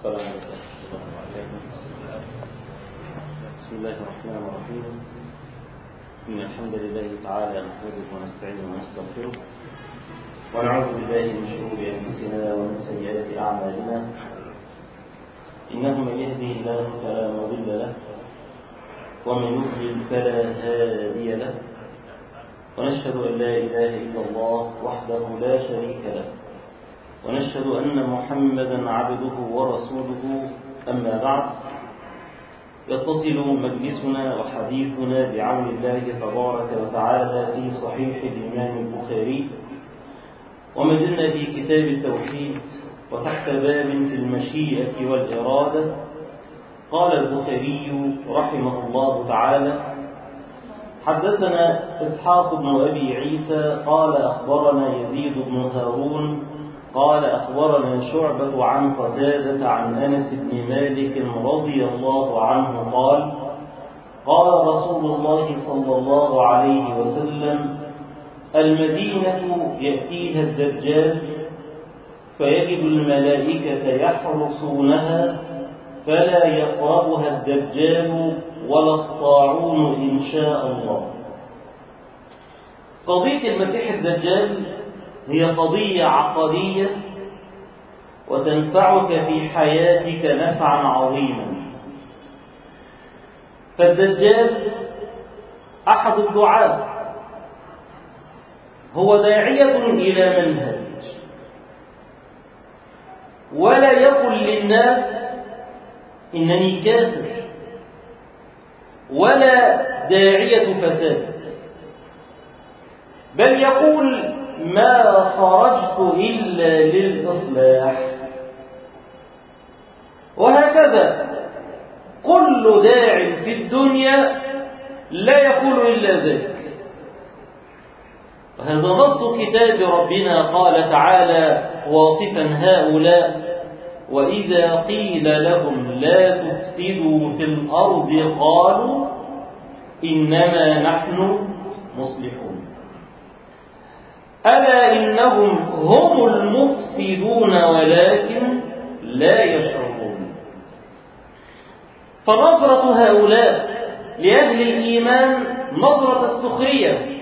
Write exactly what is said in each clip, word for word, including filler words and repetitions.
السلام عليكم. بسم الله الرحمن الرحيم. إن الحمد لله تعالى نحمده ونستعينه ونستغفره ونعوذ بالله من شرور أنفسنا ومن سيئات أعمالنا. إنه من يهده الله فلا مضل له ومن يضلل فلا هادي له، ونشهد أن لا إله إلا الله وحده لا شريك له، ونشهد أن محمدا عبده ورسوله. أما بعد، يتصل مجلسنا وحديثنا بعون الله تبارك وتعالى في صحيح الإمام البخاري، وما زلنا في كتاب التوحيد وتحت باب في المشيئة والإرادة. قال البخاري رحمه الله تعالى: حدثنا إسحاق بن أبي عيسى قال أخبرنا يزيد بن هارون قال أخبرنا شعبة عن قتادة عن أنس بن مالك رضي الله عنه قال: قال رسول الله صلى الله عليه وسلم: المدينة يأتيها الدجال فيجد الملائكة يحرسونها فلا يقربها الدجال ولا الطاعون إن شاء الله. قضية المسيح الدجال هي قضية عقدية وتنفعك في حياتك نفعا عظيما. فالدجال أحد الدعاة، هو داعية إلى منهج، ولا يقل للناس إنني كافر ولا داعية فساد، بل يقول: ما خرجت إلا للإصلاح. وهكذا كل داع في الدنيا لا يقول إلا ذلك. وهذا نص كتاب ربنا، قال تعالى واصفا هؤلاء: وإذا قيل لهم لا تفسدوا في الأرض قالوا إنما نحن مصلحون. ألا إنهم هم المفسدون ولكن لا يشعرون. فنظرة هؤلاء لأهل الإيمان نظرة السخرية.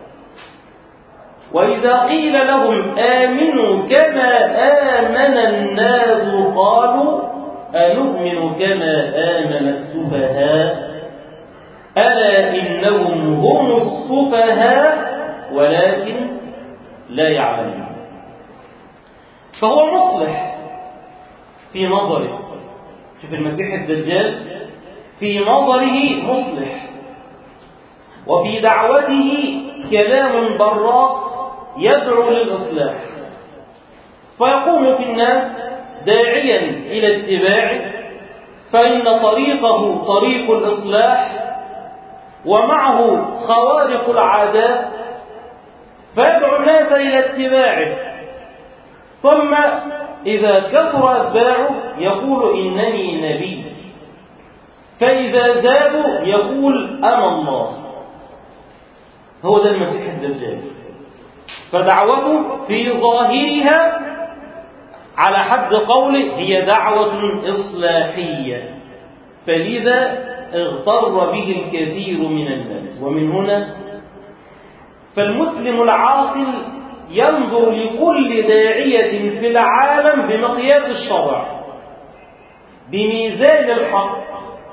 وإذا قيل لهم آمنوا كما آمن الناس قالوا أنؤمن كما آمن السفهاء. ألا إنهم هم السفهاء ولكن لا يعلمون. فهو مصلح في نظره. شوف المسيح الدجال في نظره مصلح، وفي دعوته كلام براق يدعو للإصلاح، فيقوم في الناس داعيا إلى اتباعه، فإن طريقه طريق الإصلاح ومعه خوارق العادات، فيدعو الناس إلى اتباعه. ثم إذا كثر أتباعه يقول إنني نبي، فإذا زادوا يقول أنا الله. هو ده المسيح الدجال. فدعوته في ظاهرها على حد قوله هي دعوة إصلاحية، فلذا اغتر به الكثير من الناس. ومن هنا فالمسلم العاقل ينظر لكل داعية في العالم بمقياس الشرع، بميزان الحق،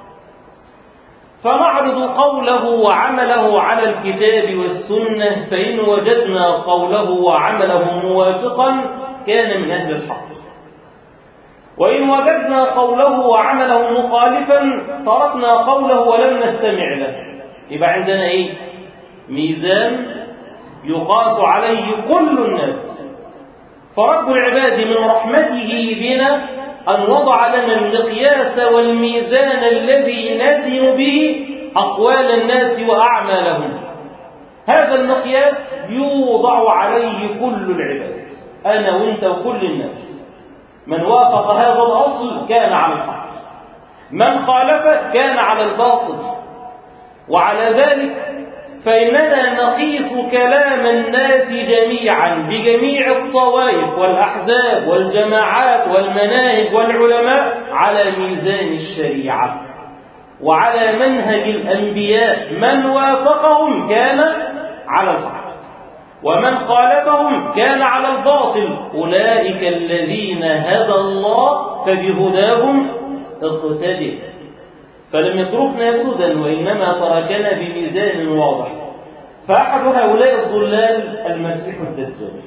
فنعرض قوله وعمله على الكتاب والسنة، فإن وجدنا قوله وعمله موافقا كان من أهل الحق، وإن وجدنا قوله وعمله مخالفا تركنا قوله ولم نستمع له. يبقى عندنا إيه؟ ميزان يقاس عليه كل الناس. فرب العباد من رحمته بنا أن وضع لنا المقياس والميزان الذي نزن به أقوال الناس وأعمالهم. هذا المقياس يوضع عليه كل العباد، أنا وإنت وكل الناس. من وافق هذا الأصل كان على الحق، من خالف كان على الباطل. وعلى ذلك فإننا نقيس كلام الناس جميعا بجميع الطوائف والأحزاب والجماعات والمناهج والعلماء على ميزان الشريعة وعلى منهج الأنبياء، من وافقهم كان على الحق ومن خالفهم كان على الباطل. أولئك الذين هدى الله فبهداهم اقتدئ. فلم يتركنا سدى وإنما تركنا بميزان واضح. فأحد هؤلاء الضلال المسيح الدجال،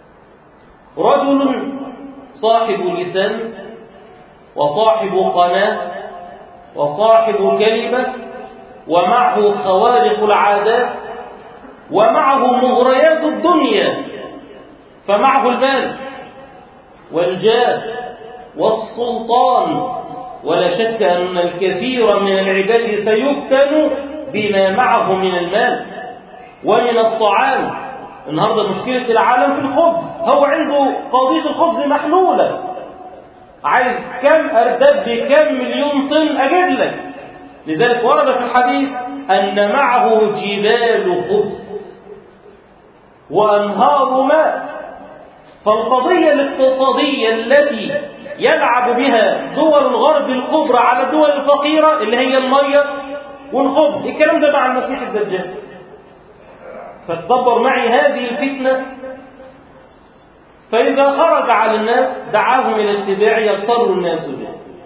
رجل صاحب لسان وصاحب قناة وصاحب كلمة ومعه خوارق العادات ومعه مغريات الدنيا، فمعه المال والجاه والسلطان، ولا شك أن الكثير من العباد سيفتن بما معه من المال ومن الطعام. النهاردة مشكلة العالم في الخبز، هو عنده قضية الخبز محلولة، عايز كم أردب بكم مليون طن أجد لك. لذلك ورد في الحديث أن معه جبال خبز وأنهار ماء. فالقضية الاقتصادية التي يلعب بها دول الغرب الكبرى على الدول الفقيرة اللي هي المية والخبز، الكلام ده مع المسيح الدجال. فتدبر معي هذه الفتنة. فإذا خرج على الناس دعاهم إلى اتباع يضطر الناس به.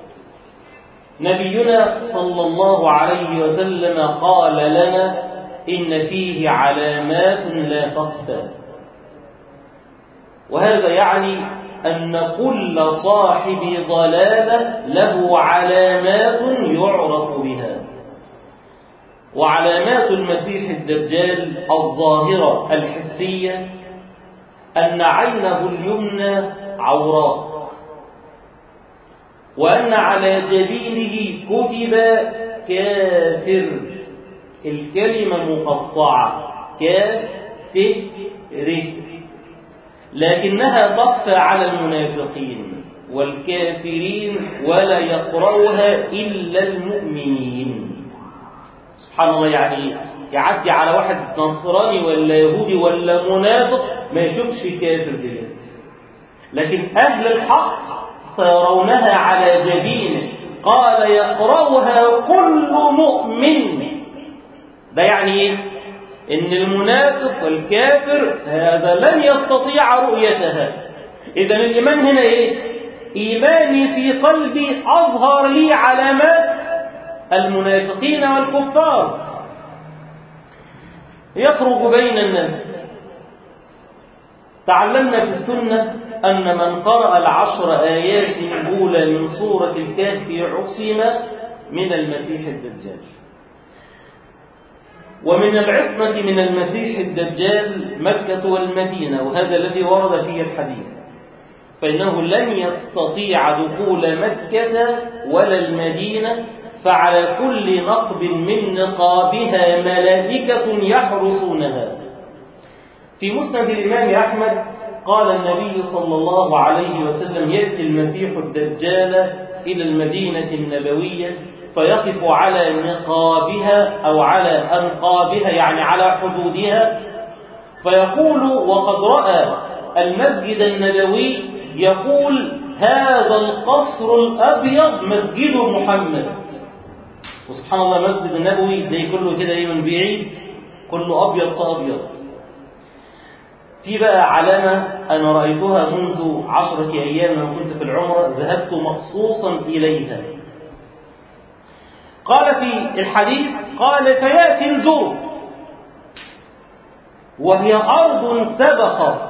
نبينا صلى الله عليه وسلم قال لنا إن فيه علامات لا تخفى، وهذا يعني أن كل صاحب ضلالة له علامات يعرف بها. وعلامات المسيح الدجال الظاهرة الحسية أن عينه اليمنى عوراء، وأن على جبينه كتب كافر، الكلمة مقطعة كافر، لكنها تخفى على المنافقين والكافرين ولا يقرأها إلا المؤمنين. سبحان الله، يعني يعدي على واحد نصراني ولا يهودي ولا منافق ما يشوفش كافر ديت، لكن أهل الحق سيرونها على جبينه. قال يقرأها كل مؤمن. ده يعني ايه؟ إن المنافق والكافر هذا لن يستطيع رؤيتها. إذن الإيمان هنا إيه؟ إيماني في قلبي أظهر لي علامات المنافقين والكفار. يخرج بين الناس. تعلمنا في السنة أن من قرأ العشر آيات الأولى من سورة الكهف عصم من المسيح الدجال. ومن العصمة من المسيح الدجال مكة والمدينة، وهذا الذي ورد فيه الحديث، فإنه لن يستطيع دخول مكة ولا المدينة، فعلى كل نقب من نقابها ملائكة يحرسونها. في مسند الإمام أحمد قال النبي صلى الله عليه وسلم يأتي المسيح الدجال إلى المدينة النبوية فيقف على نقابها أو على أنقابها، يعني على حدودها، فيقول وقد رأى المسجد النبوي يقول هذا القصر الأبيض مسجد محمد. وسبحان الله، مسجد النبوي زي كله كده من بعيد كله أبيض فأبيض. في بقى علامة أنا رأيتها منذ عشرة أيام لما كنت في العمرة، ذهبت مخصوصا إليها. قال في الحديث قال فيأتي الجرف وهي أرض سبخت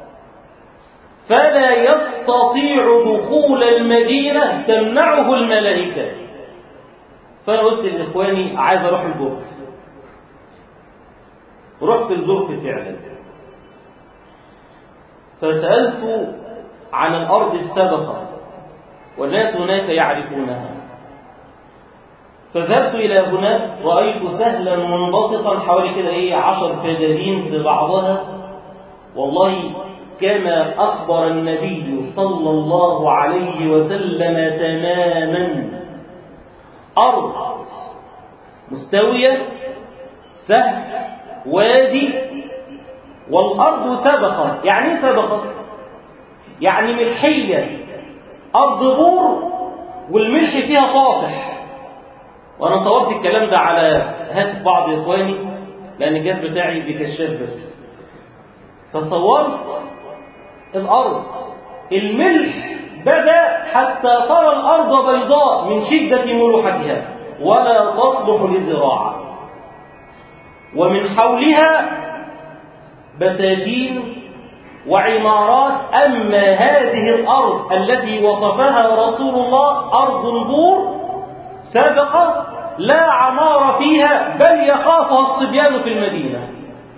فلا يستطيع دخول المدينة تمنعه الملائكة. فأنا قلت لإخواني عايز أروح الجرف. رحت الجرف فعلا، فسألت عن الأرض السبخة والناس هناك يعرفونها. فذهبت إلى هناك رأيت سهلا منبسطا حوالي كده إيه عشر فدادين لبعضها، والله كما أخبر النبي صلى الله عليه وسلم تماما. أرض مستوية، سهل وادي والأرض سبخة. يعني ايه سبخة؟ يعني ملحية، أرض بور والملح فيها طافح. وأنا صورت الكلام ده على هاتف بعض إخواني لأن الجهاز بتاعي بكشاف بس، فصورت الأرض الملح بدأ حتى ترى الأرض بيضاء من شدة ملوحتها ولا تصلح للزراعة، ومن حولها بساتين وعمارات. أما هذه الأرض التي وصفها رسول الله أرض بور سابقة لا عمار فيها بل يخافها الصبيان في المدينة.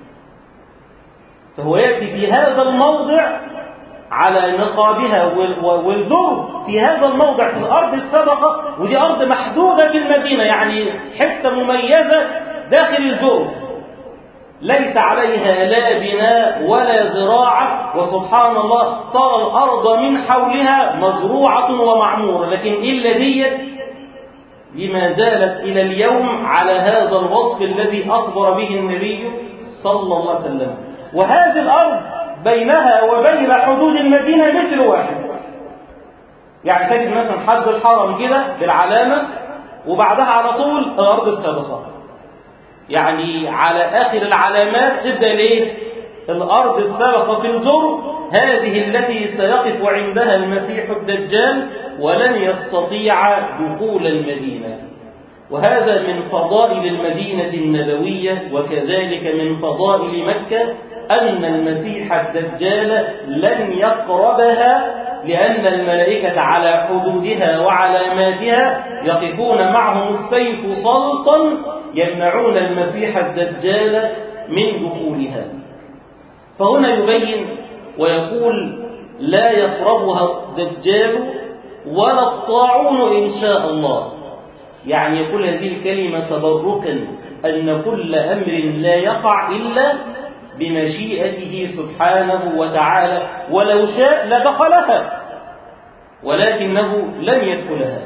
فهو يأتي في هذا الموضع على نقابها والذر في هذا الموضع في الأرض السابقة، ودي أرض محدودة في المدينة، يعني حتة مميزة داخل الذر ليس عليها لا بناء ولا زراعة، وسبحان الله ترى الأرض من حولها مزروعة ومعمورة، لكن إلا ديت لما زالت إلى اليوم على هذا الوصف الذي أخبر به النبي صلى الله عليه وسلم. وهذه الأرض بينها وبين حدود المدينة متر واحد، يعني تجد مثلا حد الحرم كده بالعلامة وبعدها على طول الأرض السابقة، يعني على آخر العلامات تبدأ ليه؟ الأرض السابقة في الجر، هذه التي سيقف عندها المسيح الدجال ولن يستطيع دخول المدينة. وهذا من فضائل المدينة النبوية، وكذلك من فضائل مكة أن المسيح الدجال لن يقربها، لأن الملائكة على حدودها وعلاماتها يقفون معهم السيف سلطا يمنعون المسيح الدجال من دخولها. فهنا يبين ويقول لا يقربها الدجال ولا الطاعون إن شاء الله، يعني يقول هذه الكلمة تبركا أن كل أمر لا يقع إلا بمشيئته سبحانه وتعالى، ولو شاء لدخلها ولكنه لم يدخلها.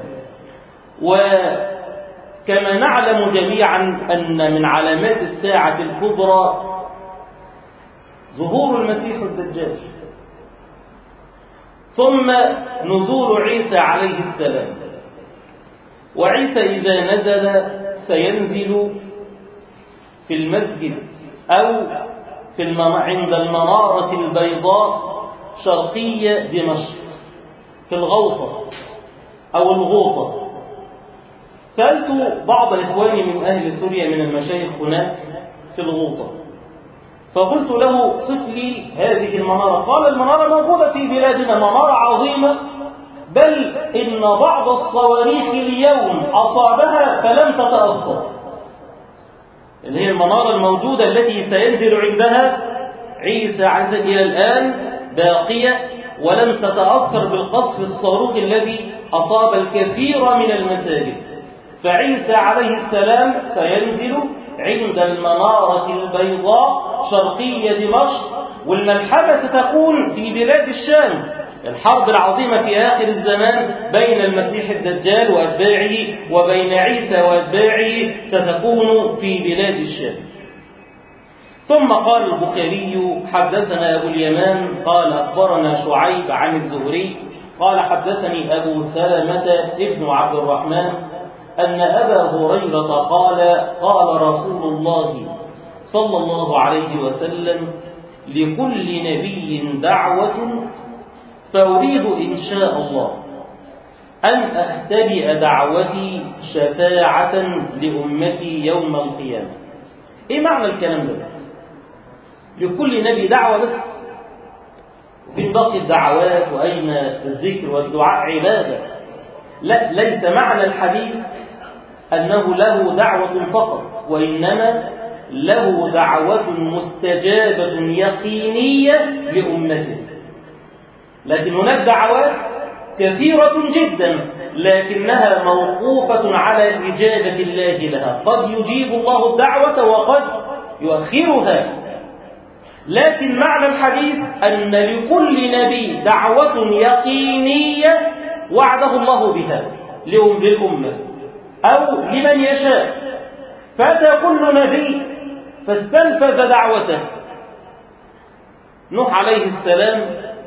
وكما نعلم جميعا أن من علامات الساعة الكبرى ظهور المسيح الدجال، ثم نزول عيسى عليه السلام. وعيسى إذا نزل سينزل في المسجد أو في عند المنارة البيضاء شرقية دمشق في الغوطة أو الغوطة. سألت بعض إخواني من أهل سوريا من المشايخ هناك في الغوطة، فقلت له صف لي هذه المنارة. قال المنارة موجودة في بلادنا، منارة عظيمة، بل إن بعض الصواريخ اليوم أصابها فلم تتأثر، اللي هي المنارة الموجودة التي سينزل عندها عيسى عز إلى الآن باقية ولم تتأثر بالقصف الصاروخي الذي أصاب الكثير من المساجد. فعيسى عليه السلام سينزل عند المنارة البيضاء شرقية دمشق، والملحمة ستكون في بلاد الشام. الحرب العظيمة في آخر الزمان بين المسيح الدجال وأتباعه وبين عيسى وأتباعه ستكون في بلاد الشام. ثم قال البخاري حدثنا أبو اليمان قال أخبرنا شعيب عن الزهري قال حدثني أبو سلمة ابن عبد الرحمن أن أبا هريرة قال قال رسول الله صلى الله عليه وسلم لكل نبي دعوة، فأريد إن شاء الله أن أختبئ دعوتي شفاعة لأمتي يوم القيامة. إيه معنى الكلام ده؟ لكل نبي دعوة بس، وفي باقي الدعوات وأين الذكر والدعاء عبادة؟ لا، ليس معنى الحديث أنه له دعوة فقط، وإنما له دعوة مستجابة يقينية لأمته. لكن هناك دعوات كثيرة جدا لكنها موقوفة على إجابة الله لها، قد يجيب الله الدعوة وقد يؤخرها. لكن معنى الحديث أن لكل نبي دعوة يقينية وعده الله بها للأمة أو لمن يشاء. فأتى كل نبي فاستنفذ دعوته. نوح عليه السلام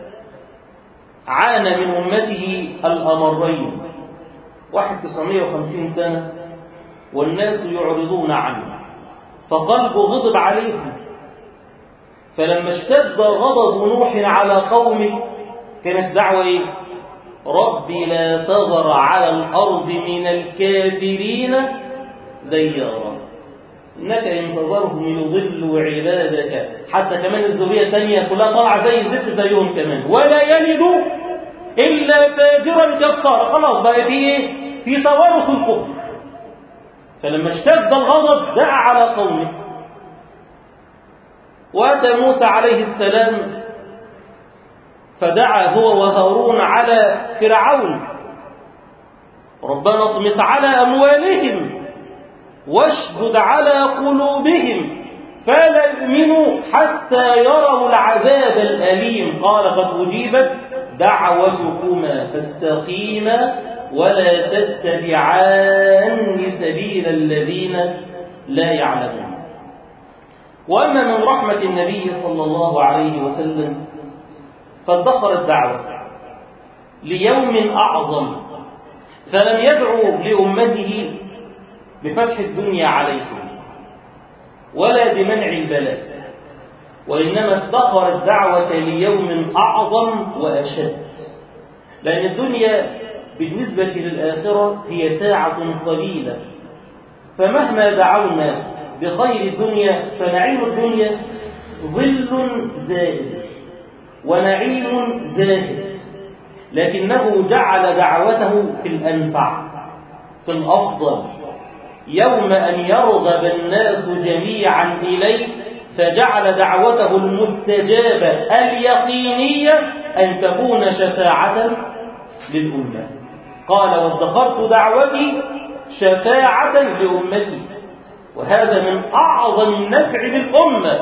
عانى من أمته الأمرين، واحد تسعمائة وخمسين سنة والناس يعرضون عنه، فقلبه غضب عليهم. فلما اشتد غضب نوح على قومه كانت دعوة ايه؟ ربي لا تذر على الأرض من الكافرين ديارا إنك إن تذرهم يضلوا عبادك. حتى كمان الذرية الثانية كلها طالعة زي الزفت زيهم كمان، ولا يلدوا إلا فاجرا كفارا. خلاص بقى في ايه؟ في توارث الكفر. فلما اشتد الغضب دعا على قومه. وأتى موسى عليه السلام فدعا هو وهارون على فرعون: ربنا اطمس على أموالهم واشدد على قلوبهم فلا يؤمنوا حتى يروا العذاب الأليم. قال: قد أجيبت دعوتكما فاستقيما ولا تتبعان سبيل الذين لا يعلمون. وأما من رحمة النبي صلى الله عليه وسلم فادخر الدعوة ليوم أعظم، فلم يدعو لأمته بفتح الدنيا عليهم ولا بمنع البلاء، وإنما ادخر الدعوة ليوم أعظم وأشد. لأن الدنيا بالنسبة للآخرة هي ساعة قليلة، فمهما دعونا بخير الدنيا فنعيم الدنيا ظل زائد ونعيم زاهد، لكنه جعل دعوته في الأنفع في الأفضل. يوم أن يرغب الناس جميعا إليه فجعل دعوته المستجابة اليقينية أن تكون شفاعة للأمة. قال: وادخرت دعوتي شفاعة لأمتي. وهذا من أعظم النفع للأمة،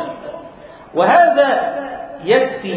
وهذا يكفي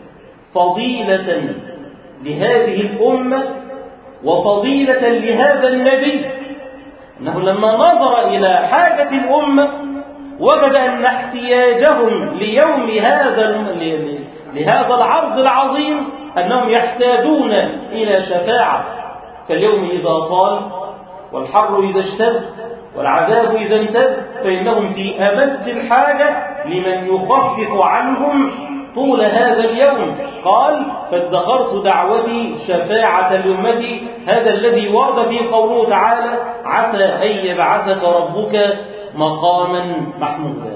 فضيلة لهذه الأمة وفضيلة لهذا النبي، أنه لما نظر إلى حاجة الأمة وجد أن احتياجهم ليوم هذا لهذا العرض العظيم أنهم يحتاجون إلى شفاعة. فاليوم إذا طال والحر إذا اشتد والعذاب إذا امتد فإنهم في أمس الحاجة لمن يخفف عنهم طول هذا اليوم. قال: فادخرت دعوتي شفاعة لأمتي. هذا الذي ورد في قوله تعالى: عسى أن يبعثك ربك مقاما محمودا.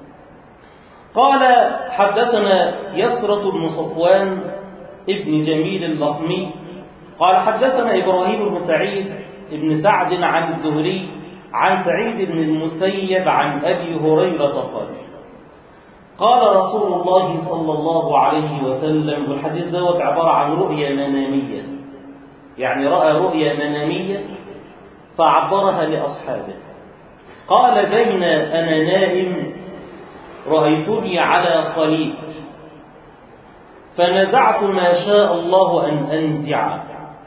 قال: حدثنا يسرة بن صفوان ابن جميل اللخمي قال: حدثنا إبراهيم بن سعيد بن سعد عن الزهري عن سعيد بن المسيب عن أبي هريرة قال: قال رسول الله صلى الله عليه وسلم، والحديث دوت عبارة عن رؤيا منامية، يعني رأى رؤيا منامية فعبرها لأصحابه. قال: بين أنا نائم رأيتني على خليل فنزعت ما شاء الله أن أنزع،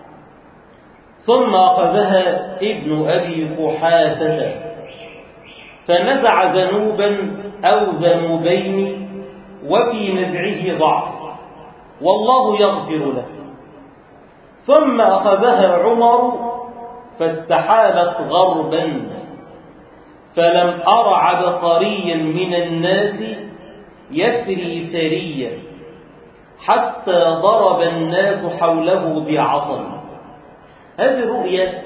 ثم أخذها ابن أبي قحافة فنزع ذنوبا أو ذنوبين وفي نزعه ضعف والله يغفر له. ثم أخذها عمر فاستحالت غربا فلم أر عبقريا من الناس يثري ثريا حتى ضرب الناس حوله بعصا. هذه رؤيا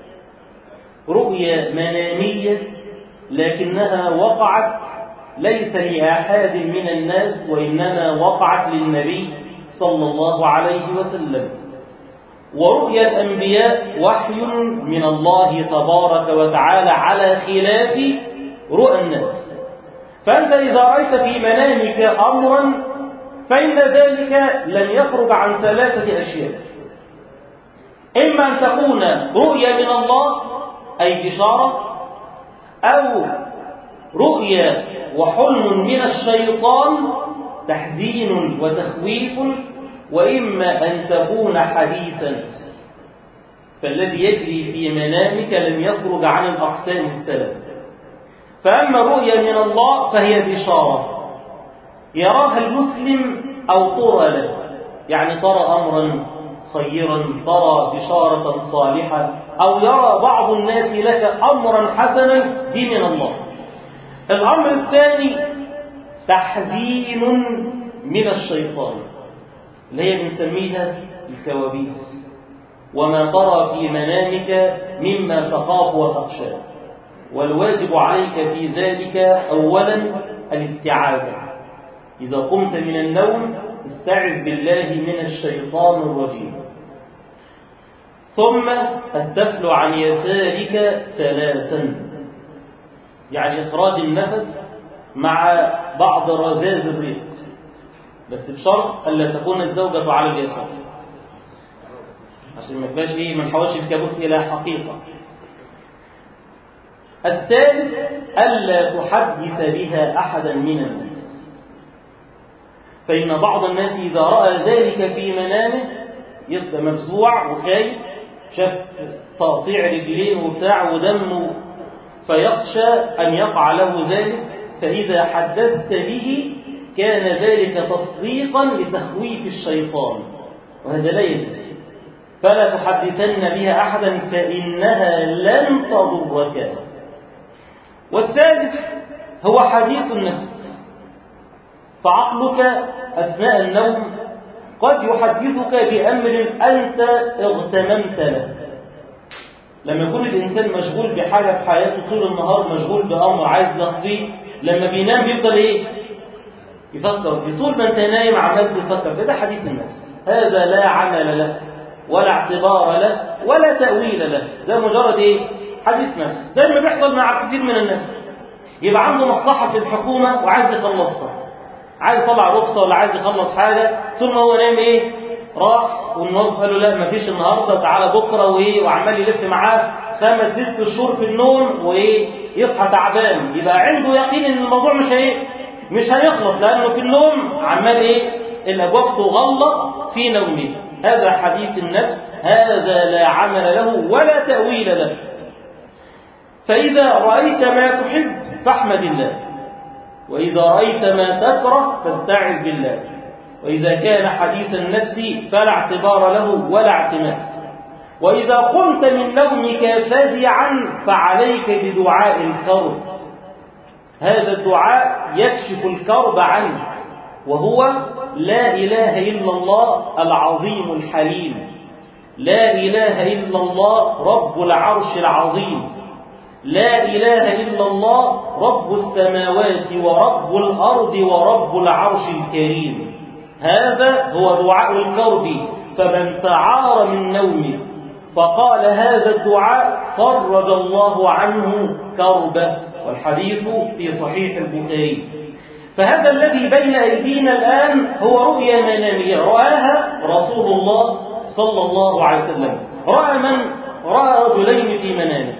رؤيا منامية، لكنها وقعت ليس لأحد من الناس، وإنما وقعت للنبي صلى الله عليه وسلم. ورؤيا الأنبياء وحي من الله تبارك وتعالى على خلاف رؤى الناس. فأنت إذا رأيت في منامك أمرا فإن ذلك لن يخرج عن ثلاثة أشياء: إما أن تكون رؤيا من الله أي بشارة، أو رؤيا وحلم من الشيطان تحزين وتخويف، وإما أن تكون حديثا. فالذي يجري في منامك لم يخرج عن الأقسام الثلاثة. فأما الرؤيا من الله فهي بشارة يراها المسلم أو ترى له، يعني ترى أمرا خيرا، ترى بشارة صالحة، أو يرى بعض الناس لك أمرا حسنا، دي من الله. الأمر الثاني تحزين من الشيطان اللي هي بنسميها الكوابيس، وما ترى في منامك مما تخاف وتخشى. والواجب عليك في ذلك أولا الاستعاذة. إذا قمت من النوم استعذ بالله من الشيطان الرجيم. ثم التفل عن يسارك ثلاثا، يعني إخراج النفس مع بعض رذاذ الريق، بس بشرط ألا تكون الزوجة على اليسار عشان ما تبقاش ايه ما نحولش الكابوس إلى حقيقة. الثالث ألا تحدث بها أحدا من الناس، فإن بعض الناس إذا رأى ذلك في منامه يبقى مفزوع وخايف، شاف تقطيع رجلين وبتاع ودمه، فيخشى أن يقع له ذلك، فإذا حدثت به كان ذلك تصديقا لتخويف الشيطان، وهذا لا يجوز. فلا تحدثن بها أحدا فإنها لن تضرك. والثالث هو حديث النفس، فعقلك أثناء النوم قد يحدثك بأمر أنت اغتممت له. لما يكون الإنسان مشغول بحاجة في حياته طول النهار، مشغول بأمر عايز يقضيه، لما بينام بيفضل إيه؟ يفكر. طول ما أنت نايم عمال تفكر، ده حديث النفس، هذا لا عمل له ولا اعتبار له ولا تأويل له، ده مجرد إيه؟ حديث نفس. ده اللي بيحصل مع كثير من الناس، يبقى عنده مصلحة في الحكومة وعايز يخلصها، عايز يطلع رخصة ولا عايز يخلص حاجة، طول ما هو نايم إيه؟ راح والموظف قال له لا مفيش النهارده تعالى بكره، وايه وعمال يلف معاه خمس ست شهور في النوم، وايه يصحى تعبان، يبقى عنده يقين ان الموضوع مش ايه مش هيخلص، لانه في النوم عمال ايه الابواب تغلق في نومه. هذا حديث النفس، هذا لا عمل له ولا تأويل له. فإذا رأيت ما تحب فاحمد الله، وإذا رأيت ما تكره فاستعذ بالله. وإذا كان حديث النفس فلا اعتبار له ولا اعتماد. وإذا قمت من نومك فزعا فعليك بدعاء الكرب، هذا الدعاء يكشف الكرب عنك، وهو لا إله إلا الله العظيم الحليم، لا إله إلا الله رب العرش العظيم، لا إله إلا الله رب السماوات ورب الأرض ورب العرش الكريم. هذا هو دعاء الكرب. فمن تعار من نومه فقال هذا الدعاء فرج الله عنه كربه، والحديث في صحيح البخاري. فهذا الذي بين أيدينا الآن هو رؤيا منامية رآها رسول الله صلى الله عليه وسلم. رأى من؟ رأى رجلين في منامه،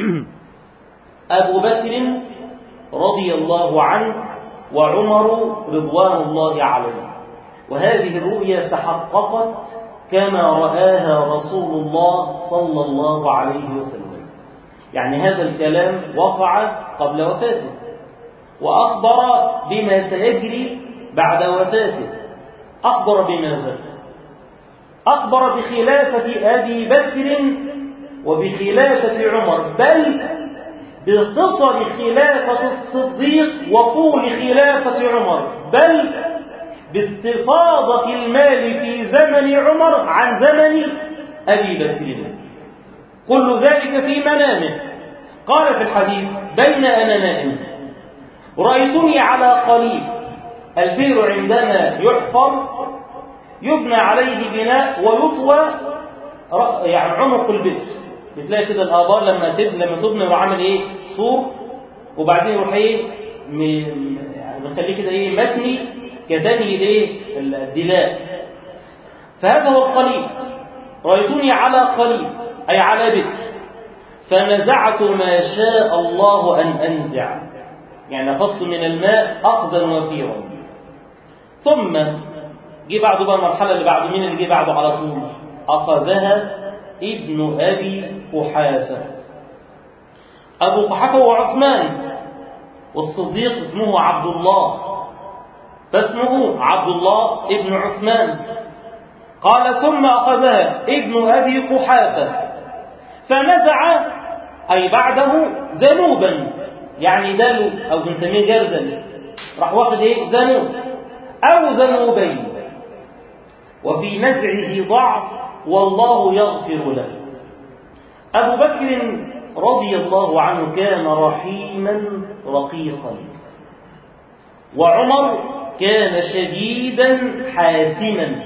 أبو بكر رضي الله عنه وعمر رضوان الله عليه. وهذه الرؤيا تحققت كما رآها رسول الله صلى الله عليه وسلم، يعني هذا الكلام وقع قبل وفاته، وأخبر بما سيجري بعد وفاته. أخبر بماذا؟ أخبر بخلافة أبي بكر وبخلافة عمر، بل باختصر خلافة الصديق وطول خلافة عمر، بل باستفاضة المال في زمن عمر عن زمن أبي بكر. كل ذلك في منامه. قال في الحديث بين أنا نائم رأيتني على قليب، البئر عندما يحفر يبنى عليه بناء ويطوى يعني عمق البئر، بتلاقي كده الآبار لما تبني لما تبني يروح عامل ايه سور، وبعدين يروح ايه يعني بخليه كده ايه متني كتاني الايه الدلاء. فهذا هو القليب. رأيتني على قليب أي على بئر، فنزعت ما شاء الله أن أنزع، يعني أخذت من الماء أخذا وفيرا. ثم جي بعده بقى المرحلة اللي بعد مين اللي جي بعده على طول؟ أخذها ابن أبي قحافة. أبو قحافة وعثمان والصديق اسمه عبد الله، فاسمه عبد الله ابن عثمان. قال ثم أخذها ابن أبي قحافة فنزع، أي بعده، ذنوبا، يعني دلو أو بنسميه جردل، راح واخد إيه؟ ذنوب أو ذنوبين، وفي نزعه ضعف والله يغفر له. أبو بكر رضي الله عنه كان رحيما رقيقا، وعمر كان شديدا حاسما،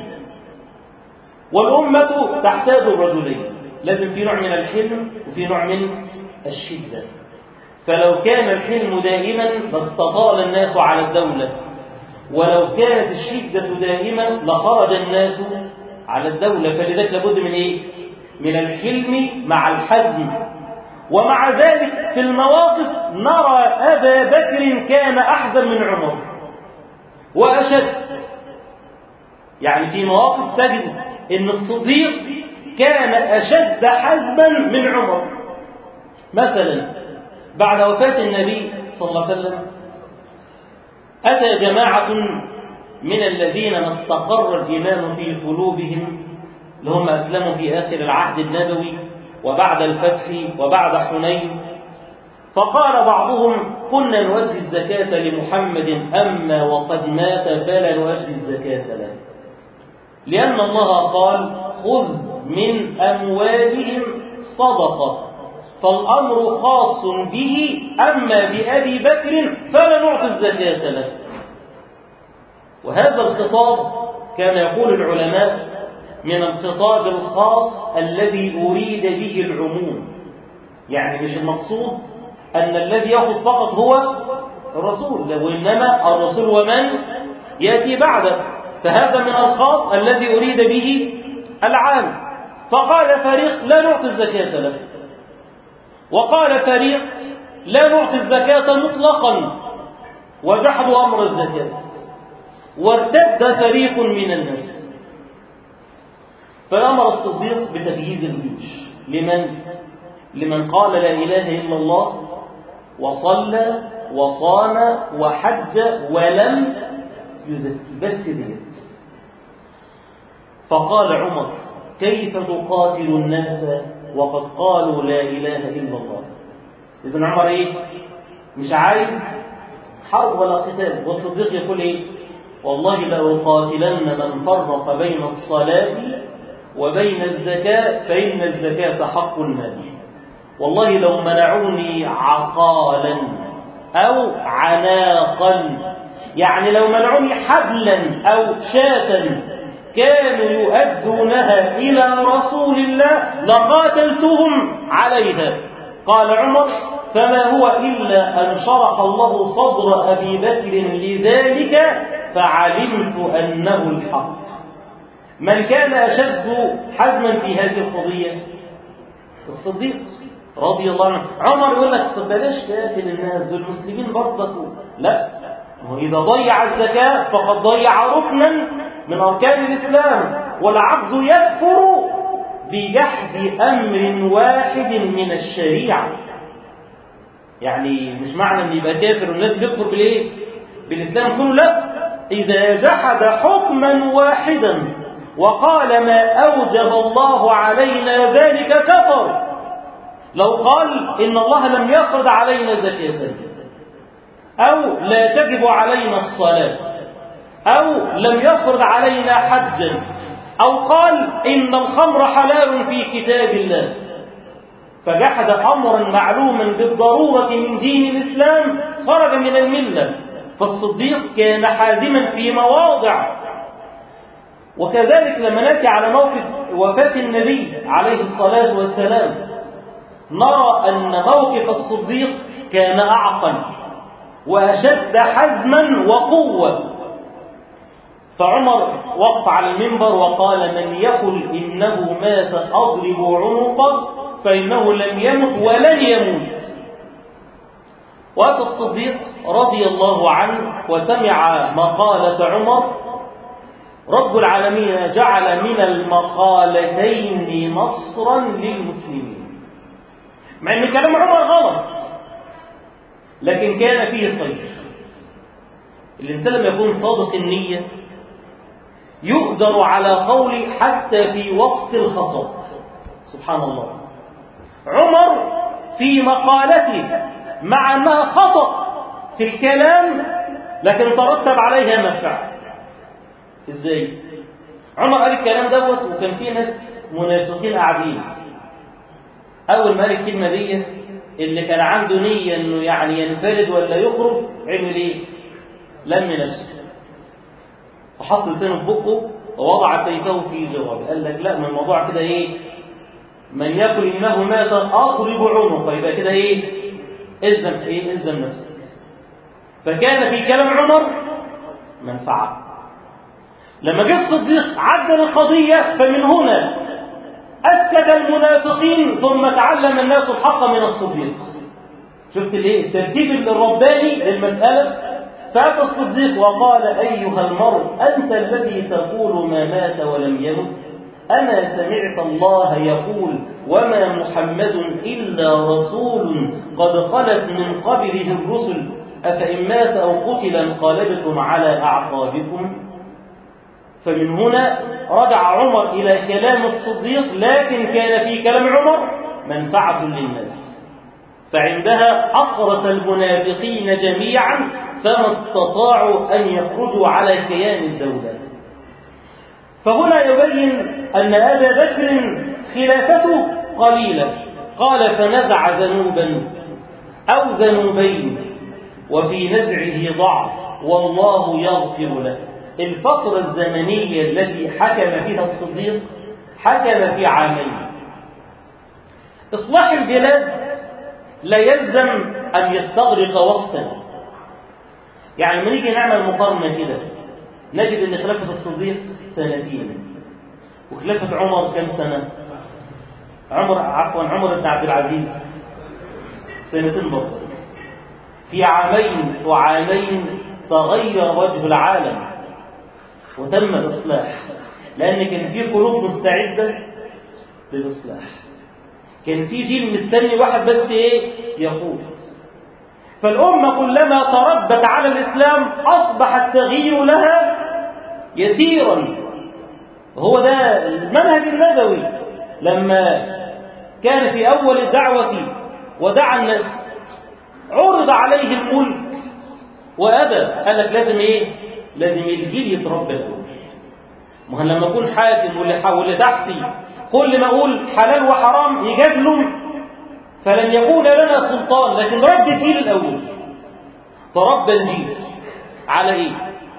والأمة تحتاج الرجلين، لازم في نوع من الحلم وفي نوع من الشدة. فلو كان الحلم دائما لاستطال الناس على الدولة، ولو كانت الشدة دائما لخرج الناس على الدولة. فلذلك لابد من إيه؟ من الحلم مع الحزم. ومع ذلك في المواقف نرى أبا بكر كان أحزم من عمر وأشد. يعني في مواقف تجد أن الصديق كان أشد حزما من عمر. مثلا بعد وفاة النبي صلى الله عليه وسلم أتى جماعة من الذين ما استقر الإيمان في قلوبهم، اللي هم أسلموا في آخر العهد النبوي وبعد الفتح وبعد حنين، فقال بعضهم كنا نؤدي الزكاة لمحمد أما وقد مات فلا نؤدي الزكاة له، لأن الله قال خذ من أموالهم صدقة، فالأمر خاص به، أما بأبي بكر فلا نعطي الزكاة له. وهذا الخطاب كما يقول العلماء من الخطاب الخاص الذي أريد به العموم، يعني مش المقصود أن الذي يأخذ فقط هو الرسول، وإنما الرسول ومن يأتي بعده، فهذا من الخاص الذي أريد به العام. فقال فريق لا نعطي الزكاة له، وقال فريق لا نعطي الزكاة مطلقا وجحدوا أمر الزكاة، وارتد فريق من الناس. فأمر الصديق بتجهيز الجيوش لمن؟ لمن قال لا إله إلا الله وصلى وصام وحج ولم يزكي، بس ديت. فقال عمر كيف تقاتل الناس وقد قالوا لا إله إلا الله؟ إذن عمر إيه؟ مش عايز حرب ولا قتال. والصديق يقول إيه؟ والله لأقاتلن من فرق بين الصلاة وبين الزكاة فإن الزكاة حق المال. والله لو منعوني عقالا أو عناقا، يعني لو منعوني حبلا أو شاة كانوا يؤدونها إلى رسول الله لقاتلتهم عليها. قال عمر فما هو إلا أن شرح الله صدر أبي بكر لذلك فعلمت أنه الحق. من كان أشد حزما في هذه القضية؟ الصديق رضي الله عنه. عمر يقول لك طب بلاش تقاتل الناس دول المسلمين برضه، لا، إذا ضيع الزكاة فقد ضيع ركنا من أركان الإسلام، والعبد يكفر بجحد أمر واحد من الشريعة. يعني مش معنى أن يبقى كافر والناس بيكفر بالإيه؟ بالإسلام كله، لا، إذا جحد حكما واحدا وقال ما أوجب الله علينا ذلك كفر. لو قال إن الله لم يفرض علينا زكاة، أو لا تجب علينا الصلاة، أو لم يفرض علينا حجا، أو قال إن الخمر حلال في كتاب الله، فجحد أمرا معلوما بالضرورة من دين الإسلام خرج من الملة. فالصديق كان حازما في مواضع. وكذلك لما نأتي على موقف وفاة النبي عليه الصلاة والسلام نرى أن موقف الصديق كان أعقل وأشد حزما وقوة. فعمر وقف على المنبر وقال من يقل إنه مات أضرب عنقه فإنه لم يمت ولن يموت. وأتى الصديق رضي الله عنه وسمع مقالة عمر. رب العالمين جعل من المقالتين نصرا للمسلمين، مع ان كلام عمر غلط، لكن كان فيه خير. الإنسان لما يكون صادق النية يؤجر على قوله حتى في وقت الخطأ. سبحان الله. عمر في مقالته مع أنها خطأ في الكلام لكن ترتب عليها منفعة. إزاي؟ عمر قال الكلام دوت وكان فيه ناس منافقين قاعدين. أول ما قال الكلمة دي اللي كان عنده نية إنه يعني ينفرد ولا يخرج عمل إيه؟ لم نفسه وحط لسانه في بقه ووضع سيفه في جرابه. قال لك لا، من الموضوع كده إيه؟ من يقل إنه مات أضرب عنقه، يبقى كده إيه؟ إلزم إيه؟ إلزم نفسك. فكان في كلام عمر منفعة. لما جاء الصديق عدل القضية فمن هنا أسكت المنافقين ثم تعلم الناس الحق من الصديق. شفت الايه؟ الترتيب الرباني للمسألة. فأتى الصديق وقال: أيها المرء، أنت الذي تقول ما مات ولم يمت؟ أنا سمعت الله يقول: وما محمد إلا رسول قد خلت من قبله الرسل أفإن مات أو قتل انقلبتم على أعقابكم. فمن هنا رجع عمر إلى كلام الصديق، لكن كان في كلام عمر منفعة للناس. فعندها أقرص المنافقين جميعا فما استطاعوا أن يخرجوا على كيان الدولة. فهنا يبين أن أبا بكر خلافته قليلة. قال: فنزع ذنوبا أو ذنوبين وفي نزعه ضعف والله يغفر له. الفترة الزمنية التي حكم فيها الصديق حكم في عامين. إصلاح البلاد لا يلزم أن يستغرق وقتا. يعني لما نيجي نعمل مقارنة كده نجد أن خلافة الصديق سنتين وخلافة عمر كم سنة؟ عمر عفوا عمر بن عبد العزيز سنتين برضه. في عامين وعامين تغير وجه العالم وتم الإصلاح، لأن كان في قلوب مستعدة للإصلاح. كان في جيل مستني واحد بس إيه؟ يقود. فالأمة كلما تربت على الإسلام أصبح التغيير لها يسيرا. هو ده المنهج النبوي. لما كان في أول الدعوة ودعا الناس عرض عليه الملك وأبى. قال لك لازم إيه؟ لازم الجيل يتربى الأول. ما لما أكون حاكم واللي واللي تحتي كل ما أقول حلال وحرام يجادلوا فلن يكون لنا سلطان. لكن رب الجيل الأول. تربى الجيل على إيه؟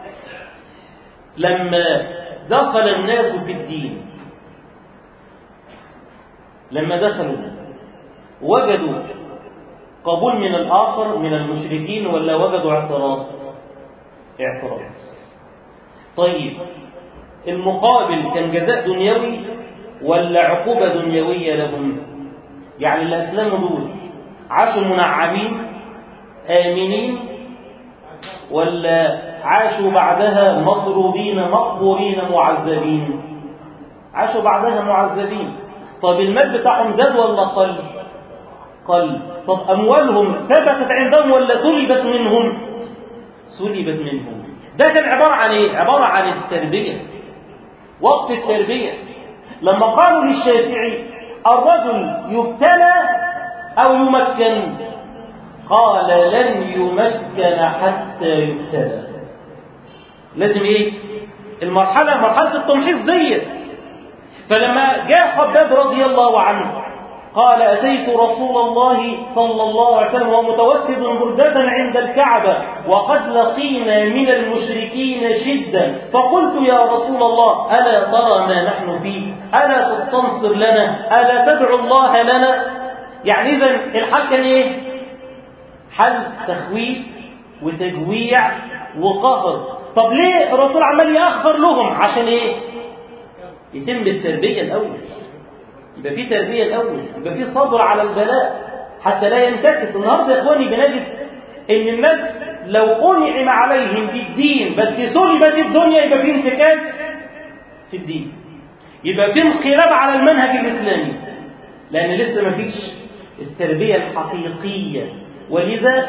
لما دخل الناس في الدين، لما دخلوا وجدوا قبول من الآخر من المشركين ولا وجدوا اعتراض؟ اعتراض. طيب المقابل كان جزاء دنيوي ولا عقوبة دنيوية لهم؟ يعني اللي أسلموا دول عاشوا منعمين آمنين ولا عاشوا بعدها مطرودين مقهورين معذبين؟ عاشوا بعدها معذبين. طب المال بتاعهم زاد ولا قل؟ قل. طب أموالهم ثبتت عندهم ولا سلبت منهم؟ سلبت منهم. ده كان عبارة عن إيه؟ عبارة عن التربية. وقت التربية لما قالوا للشافعي الرجل يبتلى أو يمكن؟ قال لن يمكن حتى يبتلى. لازم إيه؟ المرحلة مرحلة التمحيص ديت. فلما جاء خباب رضي الله عنه قال أتيت رسول الله صلى الله عليه وسلم ومتوسد بردة عند الكعبة وقد لقينا من المشركين شدة، فقلت يا رسول الله ألا ترى ما نحن فيه؟ ألا تستنصر لنا؟ ألا تدعو الله لنا؟ يعني إذن الحل كان إيه؟ حل تخويف وتجويع وقهر. طب ليه الرسول عمال يأخر لهم؟ عشان إيه؟ يتم التربية الأول، يبقى في تربية الأول، يبقى في صبر على البلاء حتى لا ينتكس. النهارده يا إخواني بنجد إن الناس لو أنعم عليهم بالدين بس سلبت الدنيا يبقى في انتكاس في الدين، يبقى في انقلاب على المنهج الإسلامي، لأن لسه ما فيش التربية الحقيقية. ولذا